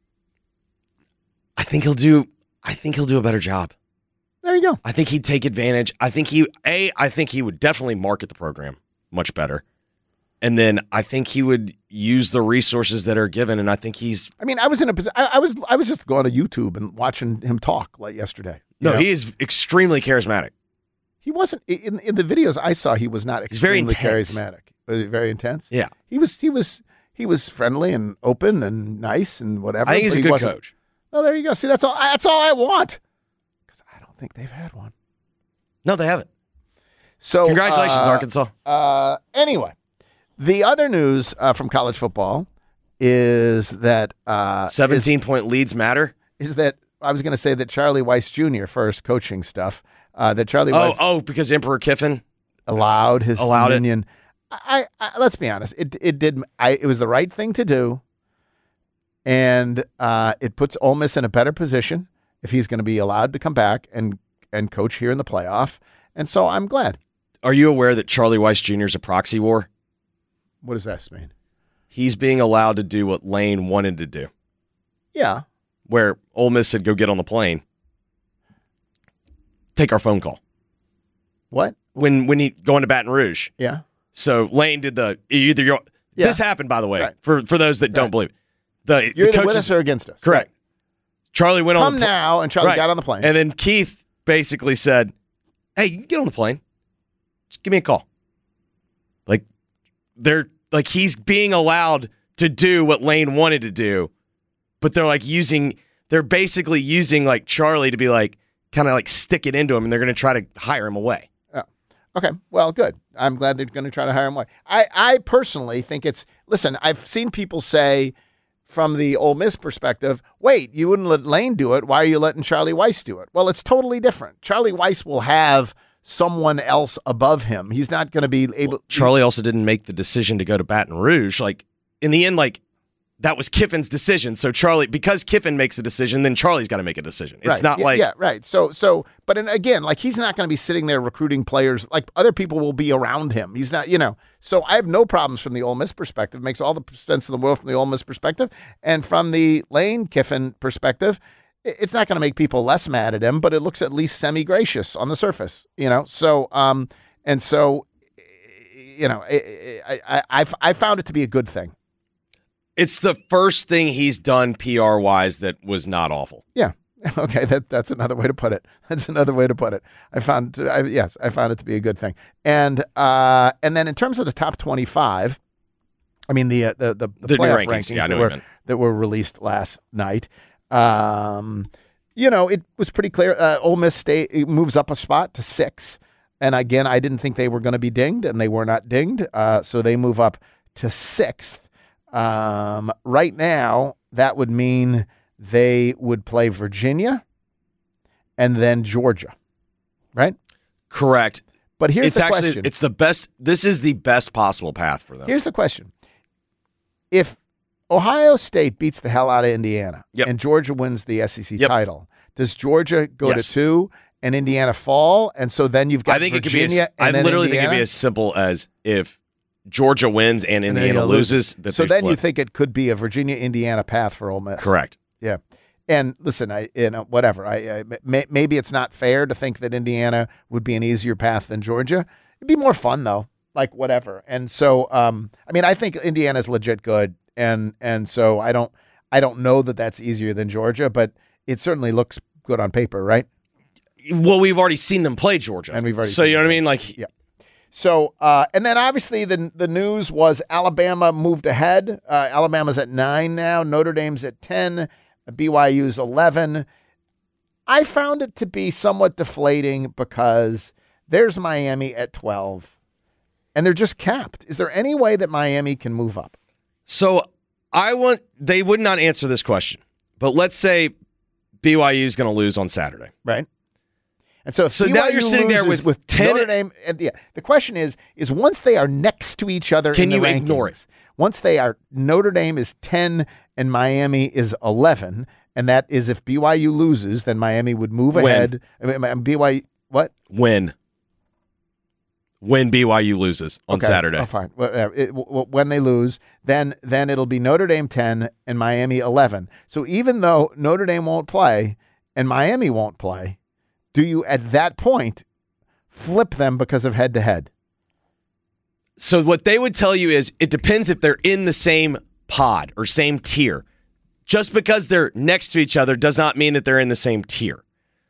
I think he'll do. I think he'll do a better job. There you go. I think he'd take advantage. I think he. A. I think he would definitely market the program much better, and then I think he would use the resources that are given. And I think he's. I mean, I was in a position. I was. I was just going to YouTube and watching him talk like yesterday. No, know? he is extremely charismatic. He wasn't in in the videos I saw. He was not extremely He's very intense. charismatic. Was he very intense? Yeah, he was. He was. He was friendly and open and nice and whatever. I think he's a he good coach. Well, there you go. See, that's all. That's all I want. Because I don't think they've had one. No, they haven't. So congratulations, uh, Arkansas. Uh, anyway, the other news uh, from college football is that uh, seventeen is, point leads matter. Is that I was going to say that Charlie Weiss Junior first coaching stuff. Uh, that Charlie. Oh, Weiss oh, because Emperor Kiffin allowed his allowed minion. it. I, I let's be honest. It it did. I it was the right thing to do, and uh, it puts Ole Miss in a better position if he's going to be allowed to come back and and coach here in the playoff. And so I'm glad. Are you aware that Charlie Weiss Junior is a proxy war? What does that mean? He's being allowed to do what Lane wanted to do. Yeah. Where Ole Miss said, "Go get on the plane." take our phone call. What? When when he going to Baton Rouge. Yeah. So Lane did the either you're, yeah. This happened, by the way, right. for for those that right. don't believe it. The, you're the either with us or against us. Correct. Right. Charlie went Come on the pl- now, and Charlie right. got on the plane. And then Keith basically said, hey, you can get on the plane. Just give me a call. Like, they're like he's being allowed to do what Lane wanted to do, but they're like using, they're basically using like Charlie to be like, kind of like stick it into him, and they're going to try to hire him away. Oh, okay. Well, good. I'm glad they're going to try to hire him away. I, I personally think it's, listen, I've seen people say from the Ole Miss perspective, wait, you wouldn't let Lane do it. Why are you letting Charlie Weiss do it? Well, it's totally different. Charlie Weiss will have someone else above him. He's not going to be able. Well, Charlie also didn't make the decision to go to Baton Rouge. Like, in the end, like, that was Kiffin's decision. So Charlie, because Kiffin makes a decision, then Charlie's got to make a decision. It's right. not yeah, like yeah, right. So, so, but in, again, like he's not going to be sitting there recruiting players. Like other people will be around him. He's not, you know. So I have no problems from the Ole Miss perspective. It makes all the sense in the world from the Ole Miss perspective, and from the Lane Kiffin perspective, it's not going to make people less mad at him, but it looks at least semi-gracious on the surface, you know. So, um, and so, you know, I, I, I, I found it to be a good thing. It's the first thing he's done P R wise that was not awful. Yeah. Okay. That that's another way to put it. That's another way to put it. I found, I, yes, I found it to be a good thing. And uh, and then in terms of the top twenty-five, I mean the uh, the the, the, the playoff rankings, rankings yeah, that were that were released last night. Um, you know, it was pretty clear. Uh, Ole Miss State moves up a spot to six, and again, I didn't think they were going to be dinged, and they were not dinged. Uh, so they move up to sixth. Um, right now, that would mean they would play Virginia and then Georgia, right? Correct. But here's it's the actually, question. It's the best. This is the best possible path for them. Here's the question. If Ohio State beats the hell out of Indiana yep. and Georgia wins the S E C yep. title, does Georgia go yes. to two and Indiana fall? And so then you've got I think Virginia it could be as, and I then literally Indiana? think it'd be as simple as if Georgia wins and Indiana and loses. loses. So then flip. You think it could be a Virginia-Indiana path for Ole Miss. Correct. Yeah. And listen, I you know whatever. I, I may, maybe it's not fair to think that Indiana would be an easier path than Georgia. It'd be more fun though. Like whatever. And so, um, I mean, I think Indiana's legit good, and and so I don't I don't know that that's easier than Georgia, but it certainly looks good on paper, right? Well, we've already seen them play Georgia, and we've already. So seen you know them. what I mean? Like, yeah. So, uh, and then obviously the the news was Alabama moved ahead. Uh, Alabama's at nine now. Notre Dame's at ten. B Y U's eleven. I found it to be somewhat deflating because there's Miami at twelve, and they're just capped. Is there any way that Miami can move up? So I want, they would not answer this question, but let's say B Y U is going to lose on Saturday. Right. And so, so B Y U now you're sitting there with, with ten. Notre Dame. And yeah, the question is, is once they are next to each other, can in the you rankings, ignore it? Once they are, Notre Dame is ten and Miami is eleven, and that is if B Y U loses, then Miami would move When? ahead. I mean, B Y U what? When? When B Y U loses on okay. Saturday. Oh, fine. Whatever. It, w- when they lose, then then it'll be Notre Dame ten and Miami eleven. So even though Notre Dame won't play and Miami won't play, do you at that point flip them because of head-to-head? So what they would tell you is it depends if they're in the same pod or same tier. Just because they're next to each other does not mean that they're in the same tier.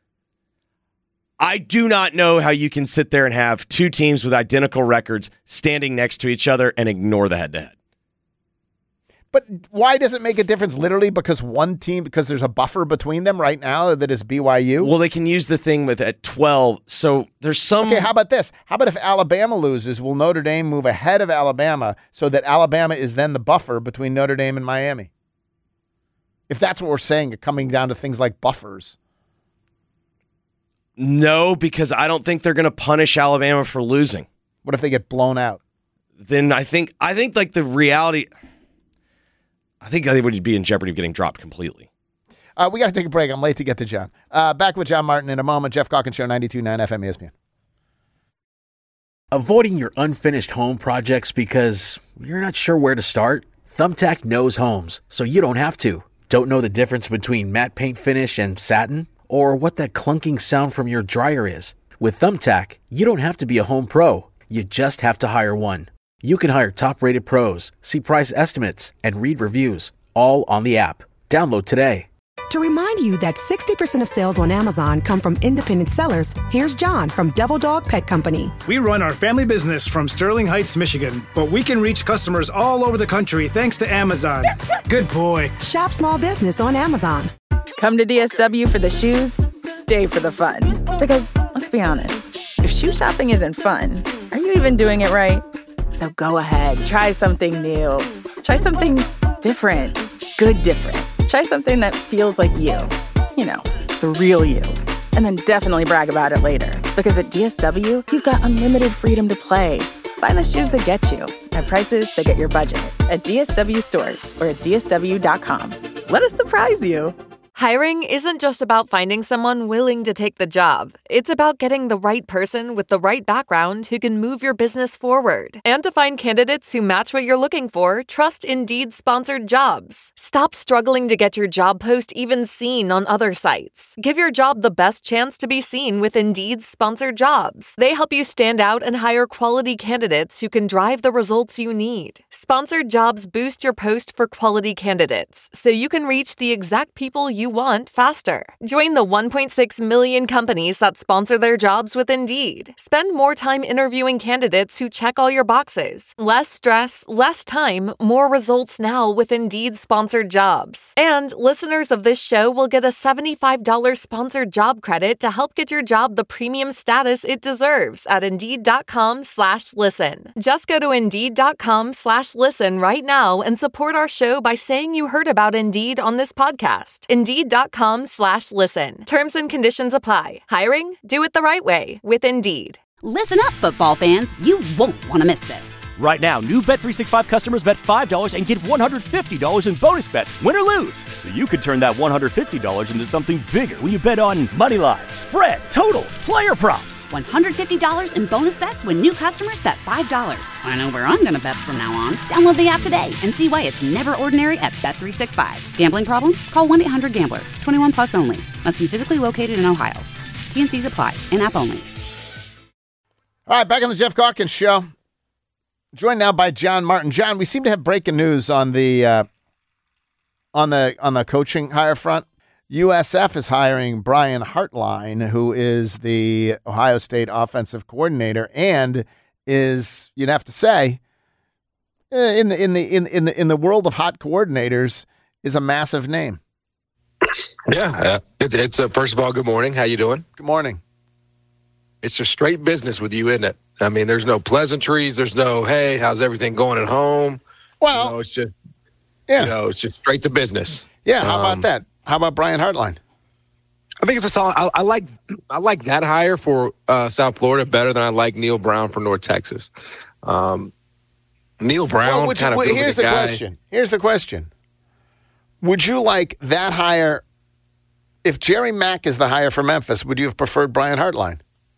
I do not know how you can sit there and have two teams with identical records standing next to each other and ignore the head-to-head. But why does it make a difference literally because one team, because there's a buffer between them right now that is B Y U? Well, they can use the thing with at twelve, so there's some... Okay, how about this? How about if Alabama loses, will Notre Dame move ahead of Alabama so that Alabama is then the buffer between Notre Dame and Miami? If that's what we're saying, coming down to things like buffers. No, because I don't think they're going to punish Alabama for losing. What if they get blown out? Then I think, I think like the reality... I think they would be in jeopardy of getting dropped completely. Uh, we got to take a break. I'm late to get to John. Uh, back with John Martin in a moment. Jeff Calkins Show, ninety-two point nine F M E S P N. Avoiding your unfinished home projects because you're not sure where to start? Thumbtack knows homes, so you don't have to. Don't know the difference between matte paint finish and satin? or what that clunking sound from your dryer is. With Thumbtack, you don't have to be a home pro. You just have to hire one. You can hire top-rated pros, see price estimates, and read reviews, all on the app. Download today. To remind you that sixty percent of sales on Amazon come from independent sellers, here's John from Devil Dog Pet Company. We run our family business from Sterling Heights, Michigan, but we can reach customers all over the country thanks to Amazon. Good boy. Shop small business on Amazon. Come to D S W for the shoes, stay for the fun. Because, let's be honest, if shoe shopping isn't fun, are you even doing it right? So go ahead, try something new. Try something different. Good different. Try something that feels like you. You know, the real you. And then definitely brag about it later. Because at D S W, you've got unlimited freedom to play. Find the shoes that get you at prices that get your budget at D S W stores or at D S W dot com. Let us surprise you. Hiring isn't just about finding someone willing to take the job. It's about getting the right person with the right background who can move your business forward. And to find candidates who match what you're looking for, trust Indeed-sponsored jobs. Stop struggling to get your job post even seen on other sites. Give your job the best chance to be seen with Indeed-sponsored jobs. They help you stand out and hire quality candidates who can drive the results you need. Sponsored jobs boost your post for quality candidates, so you can reach the exact people you want faster. Join the one point six million companies that sponsor their jobs with Indeed. Spend more time interviewing candidates who check all your boxes. Less stress, less time, more results now with Indeed sponsored jobs. And listeners of this show will get a seventy-five dollars sponsored job credit to help get your job the premium status it deserves at Indeed.com slash listen. Just go to Indeed.com slash listen right now and support our show by saying you heard about Indeed on this podcast. Indeed.com slash listen. Terms and conditions apply. Hiring? Do it the right way with Indeed. Listen up, football fans. You won't want to miss this. Right now, new Bet three sixty-five customers bet five dollars and get one hundred fifty dollars in bonus bets, win or lose. So you could turn that one hundred fifty dollars into something bigger when you bet on money line, spread, totals, player props. one hundred fifty dollars in bonus bets when new customers bet five dollars. I know where I'm going to bet from now on. Download the app today and see why it's never ordinary at Bet three sixty-five. Gambling problem? Call one eight hundred gambler. twenty-one plus only. Must be physically located in Ohio. T N Cs apply. In-app only. All right, back on the Jeff Calkins Show. Joined now by John Martin. John, we seem to have breaking news on the uh, on the on the coaching hire front. U S F is hiring Brian Hartline, who is the Ohio State offensive coordinator, and is, you'd have to say, in the in the in in the in the world of hot coordinators, is a massive name. Yeah, uh, it's it's uh, first of all, good morning. How you doing? Good morning. It's just straight business with you, isn't it? I mean, there's no pleasantries. There's no, hey, how's everything going at home? Well, you know, it's just, yeah, you know, it's just straight to business. Yeah. How um, about that? How about Brian Hartline? I think it's a solid. I, I like, I like that hire for uh, South Florida better than I like Neil Brown for North Texas. Um, Neil Brown well, kind of. Well, here's the guy. question. Here's the question. Would you like that hire? If Jerry Mack is the hire for Memphis, would you have preferred Brian Hartline?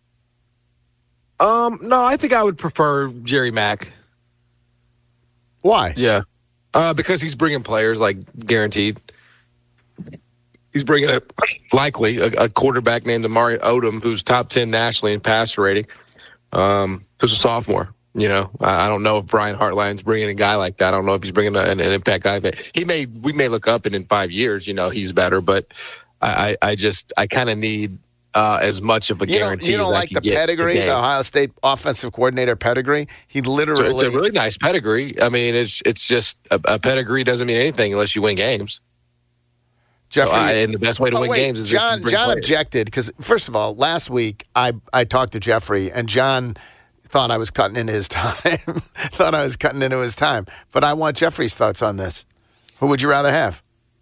Um, no, I think I would prefer Jerry Mack. Why? Yeah, uh, because he's bringing players, like, guaranteed. He's bringing a likely a, a quarterback named Amari Odom, who's top ten nationally in passer rating. Um, who's a sophomore. You know, I, I don't know if Brian Hartline's bringing a guy like that. I don't know if he's bringing a, an, an impact guy that he may. We may look up and in five years, you know, he's better. But I, I, I just I kind of need. Uh, as much of a you guarantee. Don't, you don't as like I the pedigree, today. the Ohio State offensive coordinator pedigree? He literally. It's a really nice pedigree. I mean, it's it's just a, a pedigree doesn't mean anything unless you win games. Jeffrey, so I, and the best way to oh, win wait, games is John. if you John players. objected because first of all, last week I I talked to Jeffrey and John thought I was cutting into his time. thought I was cutting into his time, but I want Jeffrey's thoughts on this. Who would you rather have?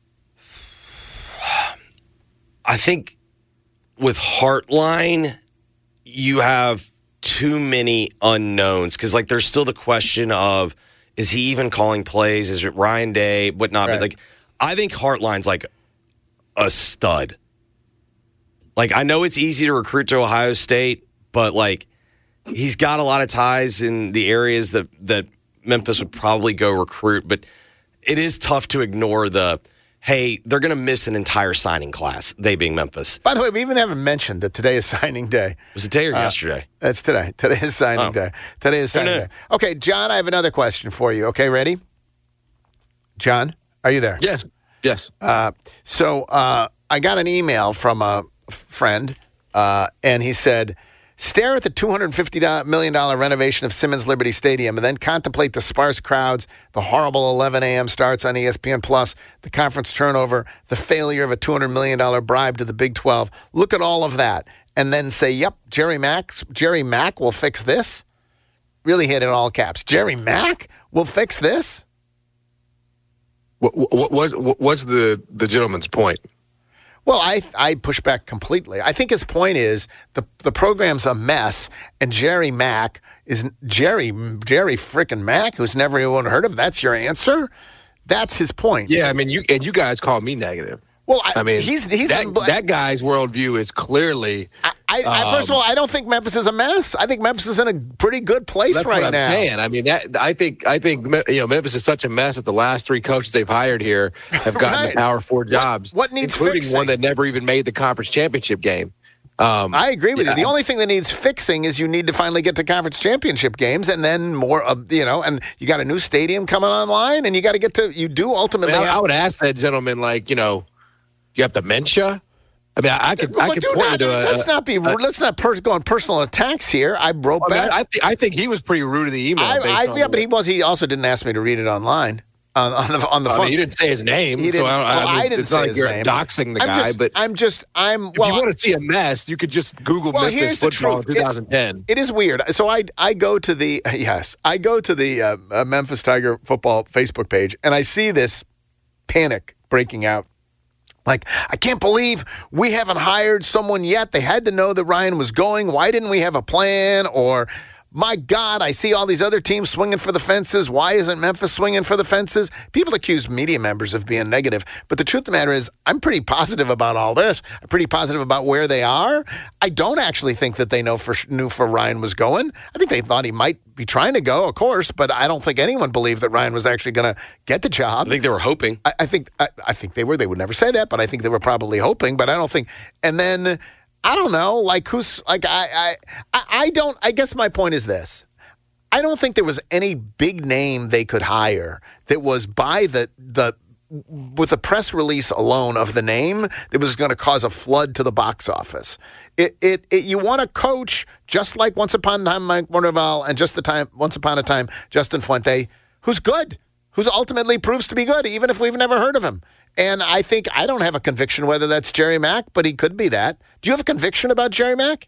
I think. With Hartline, you have too many unknowns because, like, there's still the question of is he even calling plays? Is it Ryan Day? Whatnot? Right. But like, I think Hartline's like a stud. Like, I know it's easy to recruit to Ohio State, but like, he's got a lot of ties in the areas that that Memphis would probably go recruit. But it is tough to ignore the. hey, they're going to miss an entire signing class, they being Memphis. By the way, we even haven't mentioned that today is signing day. Was it today or uh, yesterday? It's today. Today is signing oh. day. Today is signing day. Okay, John, I have another question for you. Okay, ready? John, are you there? Yes. Yes. Uh, so uh, I got an email from a friend, uh, and he said, stare at the two hundred fifty million dollars renovation of Simmons Liberty Stadium and then contemplate the sparse crowds, the horrible eleven a.m. starts on E S P N Plus, the conference turnover, the failure of a two hundred million dollars bribe to the Big twelve. Look at all of that and then say, yep, Jerry Mack, Jerry Mack will fix this. Really hit it in all caps. Jerry Mack will fix this? What, what, what's, what's the, the gentleman's point? Well, I I push back completely. I think his point is the the program's a mess, and Jerry Mack is Jerry Jerry frickin' Mack, who's never even heard of. That's your answer. That's his point. Yeah, I mean, you and you guys call me negative. Well, I, I mean, he's he's that, unbl- that guy's worldview is clearly. I, I, um, I first of all, I don't think Memphis is a mess. I think Memphis is in a pretty good place that's right what I'm now. Saying. I mean, that I think I think you know Memphis is such a mess that the last three coaches they've hired here have gotten right. the Power Four jobs. What, what needs including fixing? one that never even made the conference championship game. Um, I agree with yeah. you. The only thing that needs fixing is you need to finally get to conference championship games, and then more of you know, and you got a new stadium coming online, and you got to get to. You do ultimately. I, mean, have I would ask that gentleman, like, you know, do you have dementia? I mean, I, I could, I could point not, you to a. Let's not be. A, let's not per, go on personal attacks here. I broke I, mean, back. I, th- I think he was pretty rude in the email. I, I, yeah, the but he was. He also didn't ask me to read it online on, on the on the I phone. mean, you didn't say his name, He so I, well, I, mean, I didn't it's say not like his you're name. doxing the I'm guy. just, but I'm just. I'm. if Well, you want to see a mess, you could just Google well, Memphis here's the football truth. in twenty ten. It, it is weird. So I I go to the yes I go to the uh, uh, Memphis Tiger football Facebook page, and I see this panic breaking out. Like, I can't believe we haven't hired someone yet. They had to know that Ryan was going. Why didn't we have a plan? Or, my God, I see all these other teams swinging for the fences. Why isn't Memphis swinging for the fences? People accuse media members of being negative. But the truth of the matter is, I'm pretty positive about all this. I'm pretty positive about where they are. I don't actually think that they know for knew for Ryan was going. I think they thought he might be trying to go, of course, but I don't think anyone believed that Ryan was actually going to get the job. I think they were hoping. I, I think I, I think they were. They would never say that, but I think they were probably hoping. But I don't think. And then I don't know. Like who's like I I I don't. I guess my point is this. I don't think there was any big name they could hire that was by the the with the press release alone of the name that was going to cause a flood to the box office. It it, it you want a coach just like Once Upon a Time Mike Morneval and just the time Once Upon a Time Justin Fuente, who's good, who's ultimately proves to be good, even if we've never heard of him. And I think I don't have a conviction whether that's Jerry Mack, but he could be that. Do you have a conviction about Jerry Mack?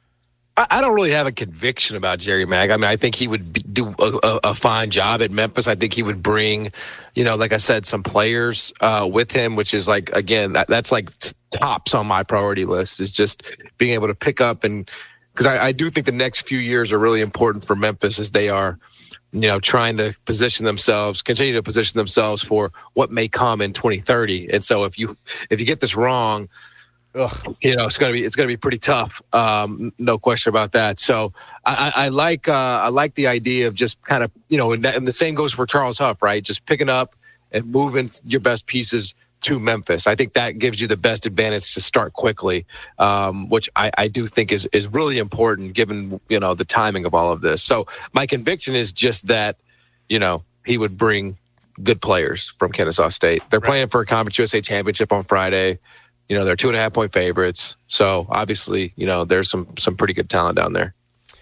I don't really have a conviction about Jerry Mack. I mean, I think he would do a, a, a fine job at Memphis. I think he would bring, you know, like I said, some players uh, with him, which is like, again, that, that's like tops on my priority list is just being able to pick up. And because I, I do think the next few years are really important for Memphis as they are, you know, trying to position themselves, continue to position themselves for what may come in twenty thirty. And so if you if you get this wrong, Ugh. You know, it's gonna be it's gonna be pretty tough. Um, no question about that. So I, I, I like uh, I like the idea of just kind of you know, and, that, and the same goes for Charles Huff, right? Just picking up and moving your best pieces to Memphis. I think that gives you the best advantage to start quickly, um, which I, I do think is is really important given you know the timing of all of this. So my conviction is just that you know he would bring good players from Kennesaw State. They're right. playing for a Conference U S A championship on Friday. You know, they're two and a half point favorites. So obviously, you know, there's some some pretty good talent down there.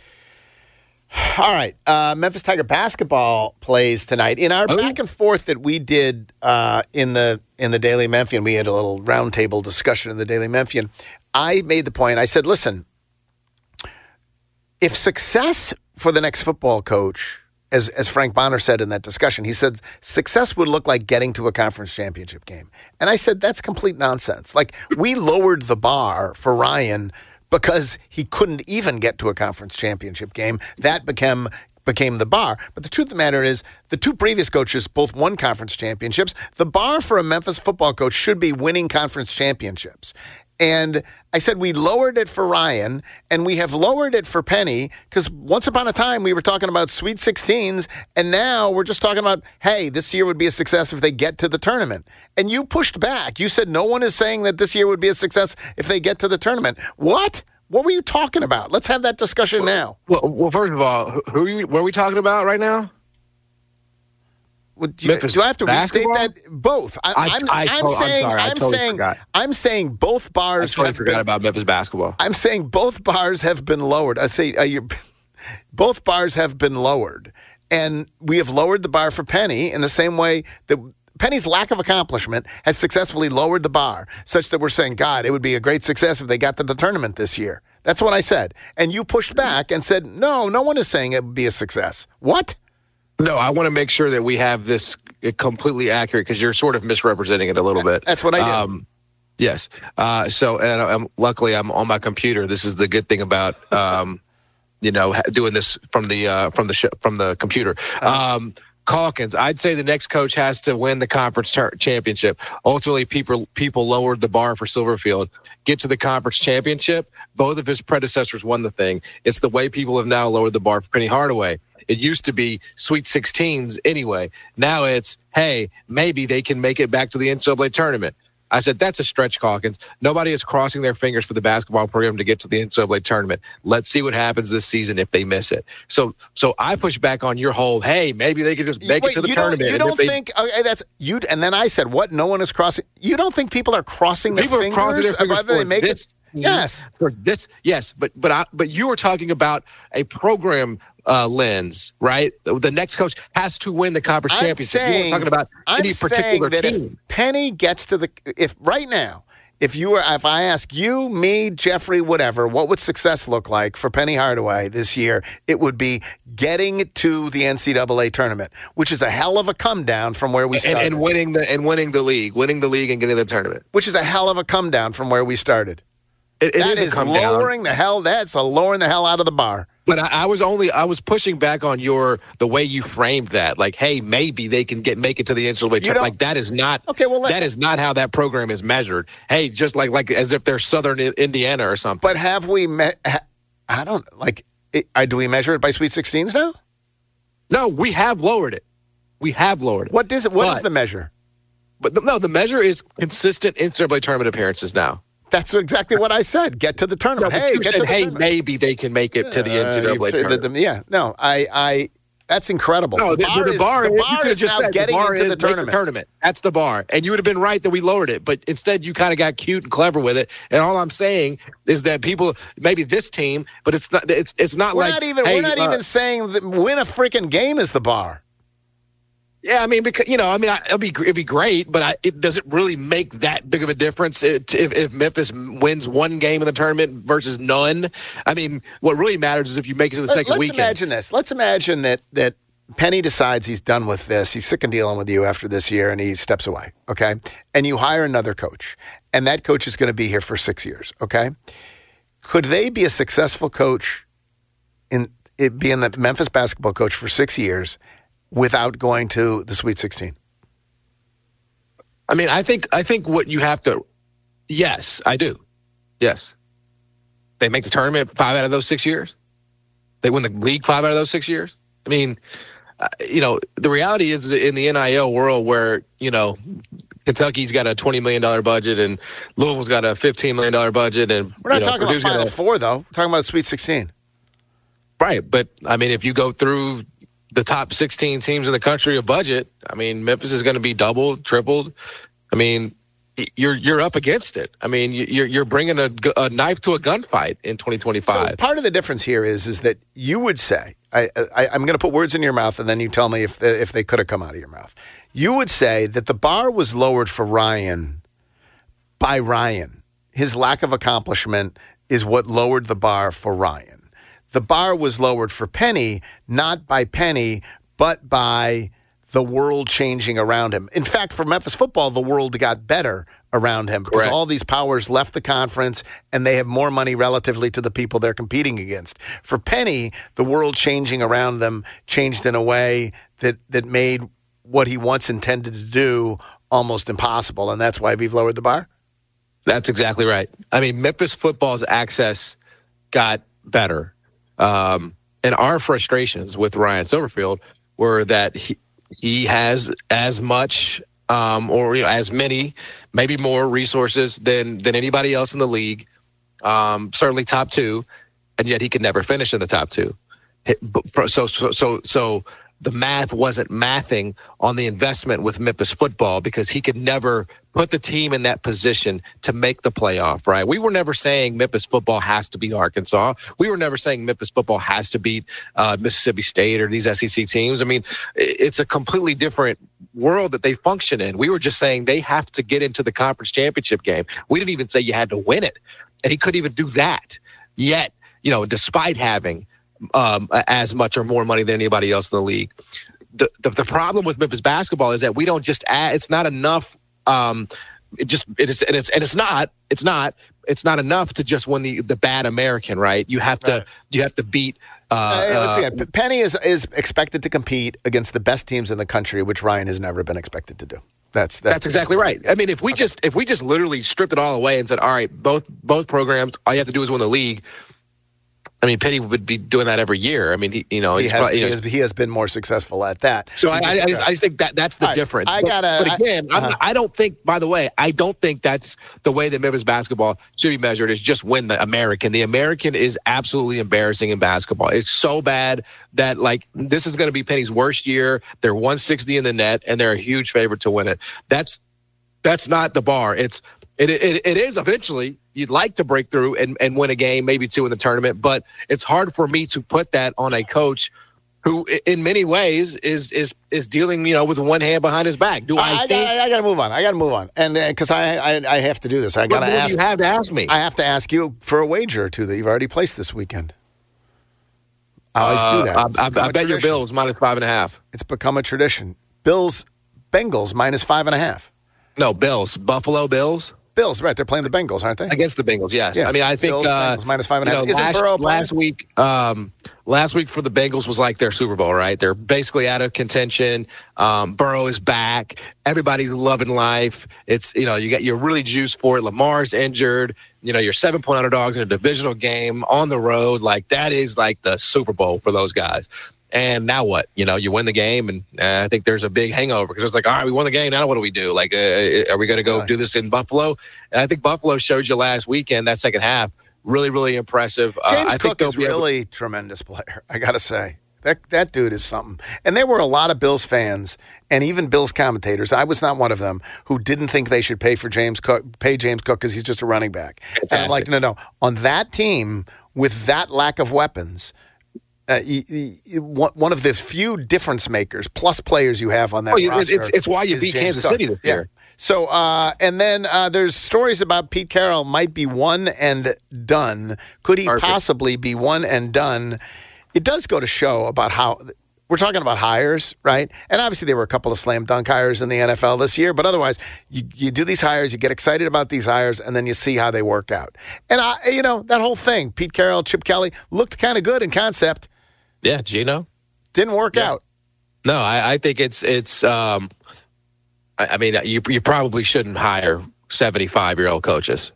All right. Uh, Memphis Tiger basketball plays tonight. In our oh. back and forth that we did uh, in the in the Daily Memphian, we had a little roundtable discussion in the Daily Memphian. I made the point, I said, listen, if success for the next football coach, as as Frank Bonner said in that discussion, he said success would look like getting to a conference championship game. And I said, that's complete nonsense. Like, we lowered the bar for Ryan because he couldn't even get to a conference championship game. That became became the bar. But the truth of the matter is, the two previous coaches both won conference championships. The bar for a Memphis football coach should be winning conference championships. And I said we lowered it for Ryan, and we have lowered it for Penny, because once upon a time we were talking about Sweet sixteens, and now we're just talking about, hey, this year would be a success if they get to the tournament. And you pushed back. You said no one is saying that this year would be a success if they get to the tournament. What? What were you talking about? Let's have that discussion now. Well, well first of all, who are you, what are we talking about right now? Well, do, you, do I have to basketball? restate that? Both. I, I, I'm, I, I'm I'm saying. sorry, I I'm totally saying. forgot. I'm saying both bars. I totally have forgot been, about Memphis basketball. I'm saying both bars have been lowered. I say uh, you, both bars have been lowered, and we have lowered the bar for Penny in the same way that Penny's lack of accomplishment has successfully lowered the bar, such that we're saying, God, it would be a great success if they got to the tournament this year. That's what I said, and you pushed back and said, no, no one is saying it would be a success. What? No, I want to make sure that we have this completely accurate, because you're sort of misrepresenting it a little bit. That's what I did. Um, yes. Uh, so, and I'm, luckily, I'm on my computer. This is the good thing about, um, you know, doing this from the uh, from the sh- from the computer. Um, Calkins, I'd say the next coach has to win the conference ter- championship. Ultimately, people people lowered the bar for Silverfield. Get to the conference championship. Both of his predecessors won the thing. It's the way people have now lowered the bar for Penny Hardaway. It used to be Sweet sixteens anyway. Now it's, hey, maybe they can make it back to the N C double A tournament. I said, that's a stretch, Calkins. Nobody is crossing their fingers for the basketball program to get to the N C double A tournament. Let's see what happens this season if they miss it. So so I push back on your whole, hey, maybe they could just make Wait, it to the you tournament. Don't, you and don't they, think, okay, that's, you, and then I said, what, no one is crossing, you don't think people are crossing their people fingers? are crossing their fingers whether they for make this it? Yes. For this, yes, but but I, but you were talking about a program uh, lens, right? The next coach has to win the conference I'm championship. Saying, you weren't talking about I'm any particular saying that team. If Penny gets to the, if right now, if you were, if I ask you, me, Jeffrey, whatever, what would success look like for Penny Hardaway this year? It would be getting to the N C double A tournament, which is a hell of a come down from where we started, and, and winning the and winning the league, winning the league, and getting the tournament, which is a hell of a come down from where we started. It, it that is, is a come lowering down. the hell. That's a lowering the hell out of the bar. But I, I was only I was pushing back on your the way you framed that. Like, hey, maybe they can get make it to the N C double A tournament. Like that is not okay. Well, let, that is not how that program is measured. Hey, just like like as if they're Southern Indiana or something. But have we met? Ha, I don't like. It, I, do we measure it by Sweet sixteens now? No, we have lowered it. We have lowered it. What is it? What but, is the measure? But the, no, the measure is consistent N C double A tournament appearances now. That's exactly what I said. Get to the tournament. No, hey, you get said, to the hey, tournament. maybe they can make it to the N C double A uh, tournament. The, the, yeah, no, I, I. That's incredible. No, the, the, bar the is, bar, the bar you could have is just now said getting the bar into is the tournament. the tournament. That's the bar, and you would have been right that we lowered it. But instead, you kind of got cute and clever with it. And all I'm saying is that people, maybe this team, but it's not. It's it's not we're like not even. hey, we're not uh, even saying that win a freaking game is the bar. Yeah, I mean, because you know, I mean, I, it'd be it'd be great, but I, it doesn't really make that big of a difference if, if Memphis wins one game in the tournament versus none. I mean, what really matters is if you make it to the Let, second let's weekend. Let's imagine this. Let's imagine that that Penny decides he's done with this. He's sick of dealing with you after this year, and he steps away. Okay, and you hire another coach, and that coach is going to be here for six years. Okay, could they be a successful coach in it being the Memphis basketball coach for six years? Without going to the Sweet sixteen? I mean, I think I think what you have to, yes, I do. Yes. They make the tournament five out of those six years. They win the league five out of those six years. I mean, uh, you know, the reality is that in the N I L world where, you know, Kentucky's got a twenty million dollars budget and Louisville's got a fifteen million dollars budget. And we're not you know, talking Purdue's about Final got a, Four, though. We're talking about the Sweet sixteen. Right. But, I mean, if you go through the top sixteen teams in the country of budget, I mean, Memphis is going to be doubled, tripled. I mean, you're you're up against it. I mean, you're you're bringing a, a knife to a gunfight in twenty twenty-five. So part of the difference here is is that you would say, I, I, I'm going to put words in your mouth, and then you tell me if they, if they could have come out of your mouth. You would say that the bar was lowered for Ryan by Ryan. His lack of accomplishment is what lowered the bar for Ryan. The bar was lowered for Penny, not by Penny, but by the world changing around him. In fact, for Memphis football, the world got better around him because Correct. all these powers left the conference and they have more money relatively to the people they're competing against. For Penny, the world changing around them changed in a way that, that made what he once intended to do almost impossible, and that's why we've lowered the bar? That's exactly right. I mean, Memphis football's access got better. Um, and our frustrations with Ryan Silverfield were that he, he has as much um, or you know, as many, maybe more resources than than anybody else in the league, um, certainly top two, and yet he could never finish in the top two. So, so, so, so the math wasn't mathing on the investment with Memphis football because he could never put the team in that position to make the playoff, right? We were never saying Memphis football has to beat Arkansas. We were never saying Memphis football has to beat uh, Mississippi State or these S E C teams. I mean, it's a completely different world that they function in. We were just saying they have to get into the conference championship game. We didn't even say you had to win it. And he couldn't even do that. Yet, you know, despite having um, as much or more money than anybody else in the league. The, the the problem with Memphis basketball is that we don't just add, it's not enough. Um, it just it is and it's and it's not it's not it's not enough to just win the the bad American, right? You have to right. you have to beat. Uh, uh, let's see. uh, Penny is is expected to compete against the best teams in the country, which Ryan has never been expected to do. That's that's, that's exactly right. I mean, if we okay. just if we just literally stripped it all away and said, all right, both both programs, all you have to do is win the league. I mean, Penny would be doing that every year. I mean, he, you know, he he's has, probably, he, you know, has, he has been more successful at that. So I, I, just, I just think that that's the right, difference. I but, gotta, but again, I, uh-huh. I'm, I don't think. By the way, I don't think that's the way that Memphis basketball should be measured. Is just win the American. The American is absolutely embarrassing in basketball. It's so bad that like this is going to be Penny's worst year. They're one sixty in the net, and they're a huge favorite to win it. That's that's not the bar. It's it it, it is eventually. You'd like to break through and, and win a game, maybe two in the tournament, but it's hard for me to put that on a coach who, in many ways, is is is dealing, you know, with one hand behind his back. Do I? I, I think? Got, I got to move on. I got to move on, and because uh, I, I I have to do this, I got to ask. You have to ask me. I have to ask you for a wager or two that you've already placed this weekend. I always uh, do that. I, I, I bet your Bills minus five and a half. It's become a tradition. Bills, Bengals minus five and a half. No, Bills, Buffalo Bills. Bills, right? They're playing the Bengals, aren't they? Against the Bengals, yes. Yeah. I mean, I think Bills, uh, Bengals, minus five and a half. Know, Isn't last, Burrow playing? last week, um, last week for the Bengals was like their Super Bowl, right? They're basically out of contention. Um, Burrow is back. Everybody's loving life. It's you know you got you're really juiced for it. Lamar's injured. You know you're seven point underdogs in a divisional game on the road. Like that is like the Super Bowl for those guys. And now what? You know, you win the game, and uh, I think there's a big hangover because it's like, all right, we won the game. Now what do we do? Like, uh, are we going to go right. do this in Buffalo? And I think Buffalo showed you last weekend, that second half, really, really impressive. James uh, I Cook think is really a tremendous player, I got to say. That that dude is something. And there were a lot of Bills fans and even Bills commentators, I was not one of them, who didn't think they should pay for James Cook, pay James Cook because he's just a running back. Fantastic. And I'm like, no, no. On that team, with that lack of weapons, Uh, he, he, one of the few difference makers plus players you have on that oh, roster. It's, it's why you beat James Kansas Cook. City this yeah. year. So, uh, and then uh, there's stories about Pete Carroll might be one and done. Could he Perfect. possibly be one and done? It does go to show about how we're talking about hires, right? And obviously there were a couple of slam dunk hires in the N F L this year, but otherwise you, you do these hires, you get excited about these hires, and then you see how they work out. And, I, you know, that whole thing, Pete Carroll, Chip Kelly, looked kind of good in concept. Yeah, Gino. Didn't work yeah. out. No, I, I think it's it's. Um, I, I mean, you you probably shouldn't hire seventy-five-year-old coaches.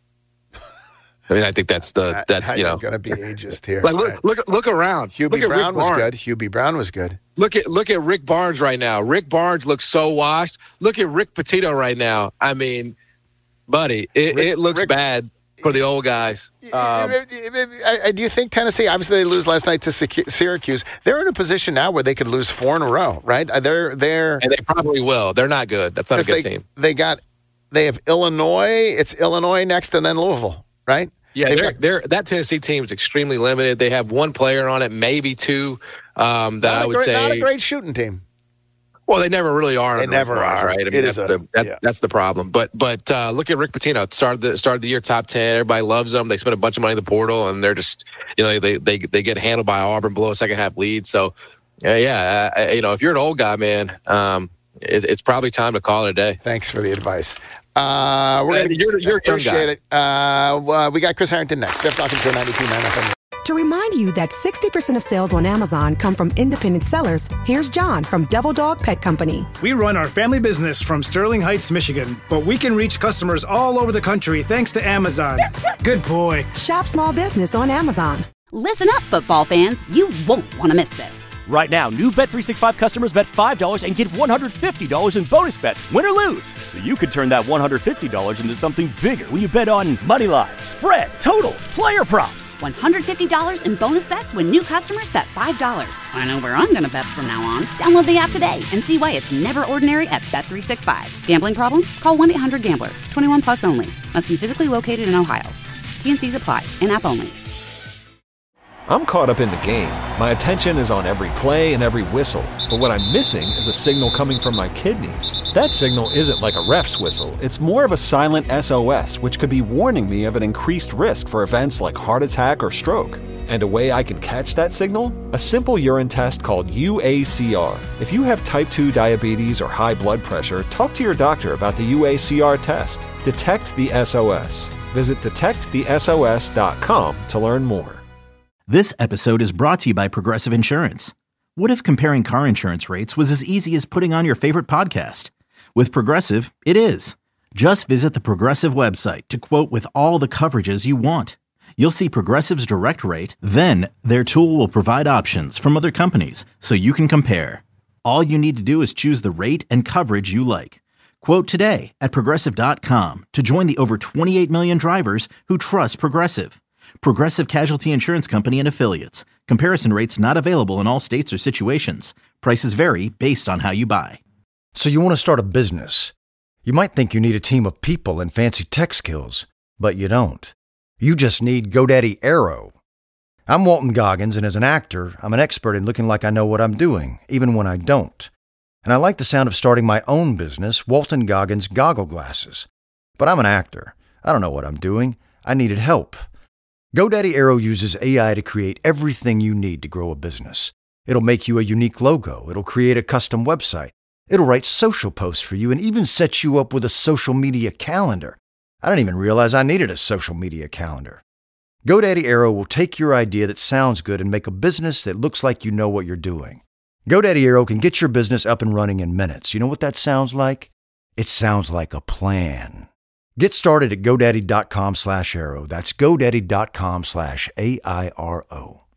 I mean, I think that's the that How you know going to be ageist here. Like, look right. look look around. Hubie look Brown was Barnes. good. Hubie Brown was good. Look at look at Rick Barnes right now. Rick Barnes looks so washed. Look at Rick Pitino right now. I mean, buddy, it, Rick, it looks Rick, bad. For the old guys. Um, do you think Tennessee, obviously they lose last night to Syracuse, they're in a position now where they could lose four in a row, right? They're they're And they probably will. They're not good. That's not a good they, team. They got they have Illinois, it's Illinois next and then Louisville, right? Yeah, they're, got, they're, that Tennessee team is extremely limited. They have one player on it, maybe two, um, that I would great, say. Not a great shooting team. Well, they never really are. They never are. Right? I mean, it that's, is a, the, that, yeah. that's the problem. But but uh, look at Rick Pitino. Started the started the year top ten. Everybody loves them. They spent a bunch of money in the portal, and they're just you know they they they get handled by Auburn, blow a second half lead. So yeah, yeah, uh, you know if you're an old guy, man, um, it, it's probably time to call it a day. Thanks for the advice. Uh, we're uh, gonna you're, you're appreciate it. Uh, uh, we got Chris Harrington next. Jeff Dawkins, ninety-two point nine F M. To remind you that sixty percent of sales on Amazon come from independent sellers, here's John from Devil Dog Pet Company. We run our family business from Sterling Heights, Michigan, but we can reach customers all over the country thanks to Amazon. Good boy. Shop small business on Amazon. Listen up, football fans. You won't want to miss this. Right now, new Bet three sixty-five customers bet five dollars and get one hundred fifty dollars in bonus bets, win or lose. So you could turn that one hundred fifty dollars into something bigger when you bet on money line, spread, totals, player props. one hundred fifty dollars in bonus bets when new customers bet five dollars. I know where I'm going to bet from now on. Download the app today and see why it's never ordinary at Bet three sixty-five. Gambling problem? Call one eight hundred gambler. twenty-one plus only. Must be physically located in Ohio. T and C's apply. In-app only. I'm caught up in the game. My attention is on every play and every whistle. But what I'm missing is a signal coming from my kidneys. That signal isn't like a ref's whistle. It's more of a silent S O S, which could be warning me of an increased risk for events like heart attack or stroke. And a way I can catch that signal? A simple urine test called U A C R. If you have type two diabetes or high blood pressure, talk to your doctor about the U A C R test. Detect the S O S. Visit detect the S O S dot com to learn more. This episode is brought to you by Progressive Insurance. What if comparing car insurance rates was as easy as putting on your favorite podcast? With Progressive, it is. Just visit the Progressive website to quote with all the coverages you want. You'll see Progressive's direct rate, then their tool will provide options from other companies so you can compare. All you need to do is choose the rate and coverage you like. Quote today at Progressive dot com to join the over twenty-eight million drivers who trust Progressive. Progressive Casualty Insurance Company and Affiliates. Comparison rates not available in all states or situations. Prices vary based on how you buy. So you want to start a business. You might think you need a team of people and fancy tech skills, but you don't. You just need GoDaddy Aero. I'm Walton Goggins, and as an actor, I'm an expert in looking like I know what I'm doing, even when I don't. And I like the sound of starting my own business, Walton Goggins Goggle Glasses. But I'm an actor. I don't know what I'm doing. I needed help. GoDaddy Aero uses A I to create everything you need to grow a business. It'll make you a unique logo. It'll create a custom website. It'll write social posts for you and even set you up with a social media calendar. I didn't even realize I needed a social media calendar. GoDaddy Aero will take your idea that sounds good and make a business that looks like you know what you're doing. GoDaddy Aero can get your business up and running in minutes. You know what that sounds like? It sounds like a plan. Get started at GoDaddy dot com slash Aero. That's GoDaddy dot com slash A I R O.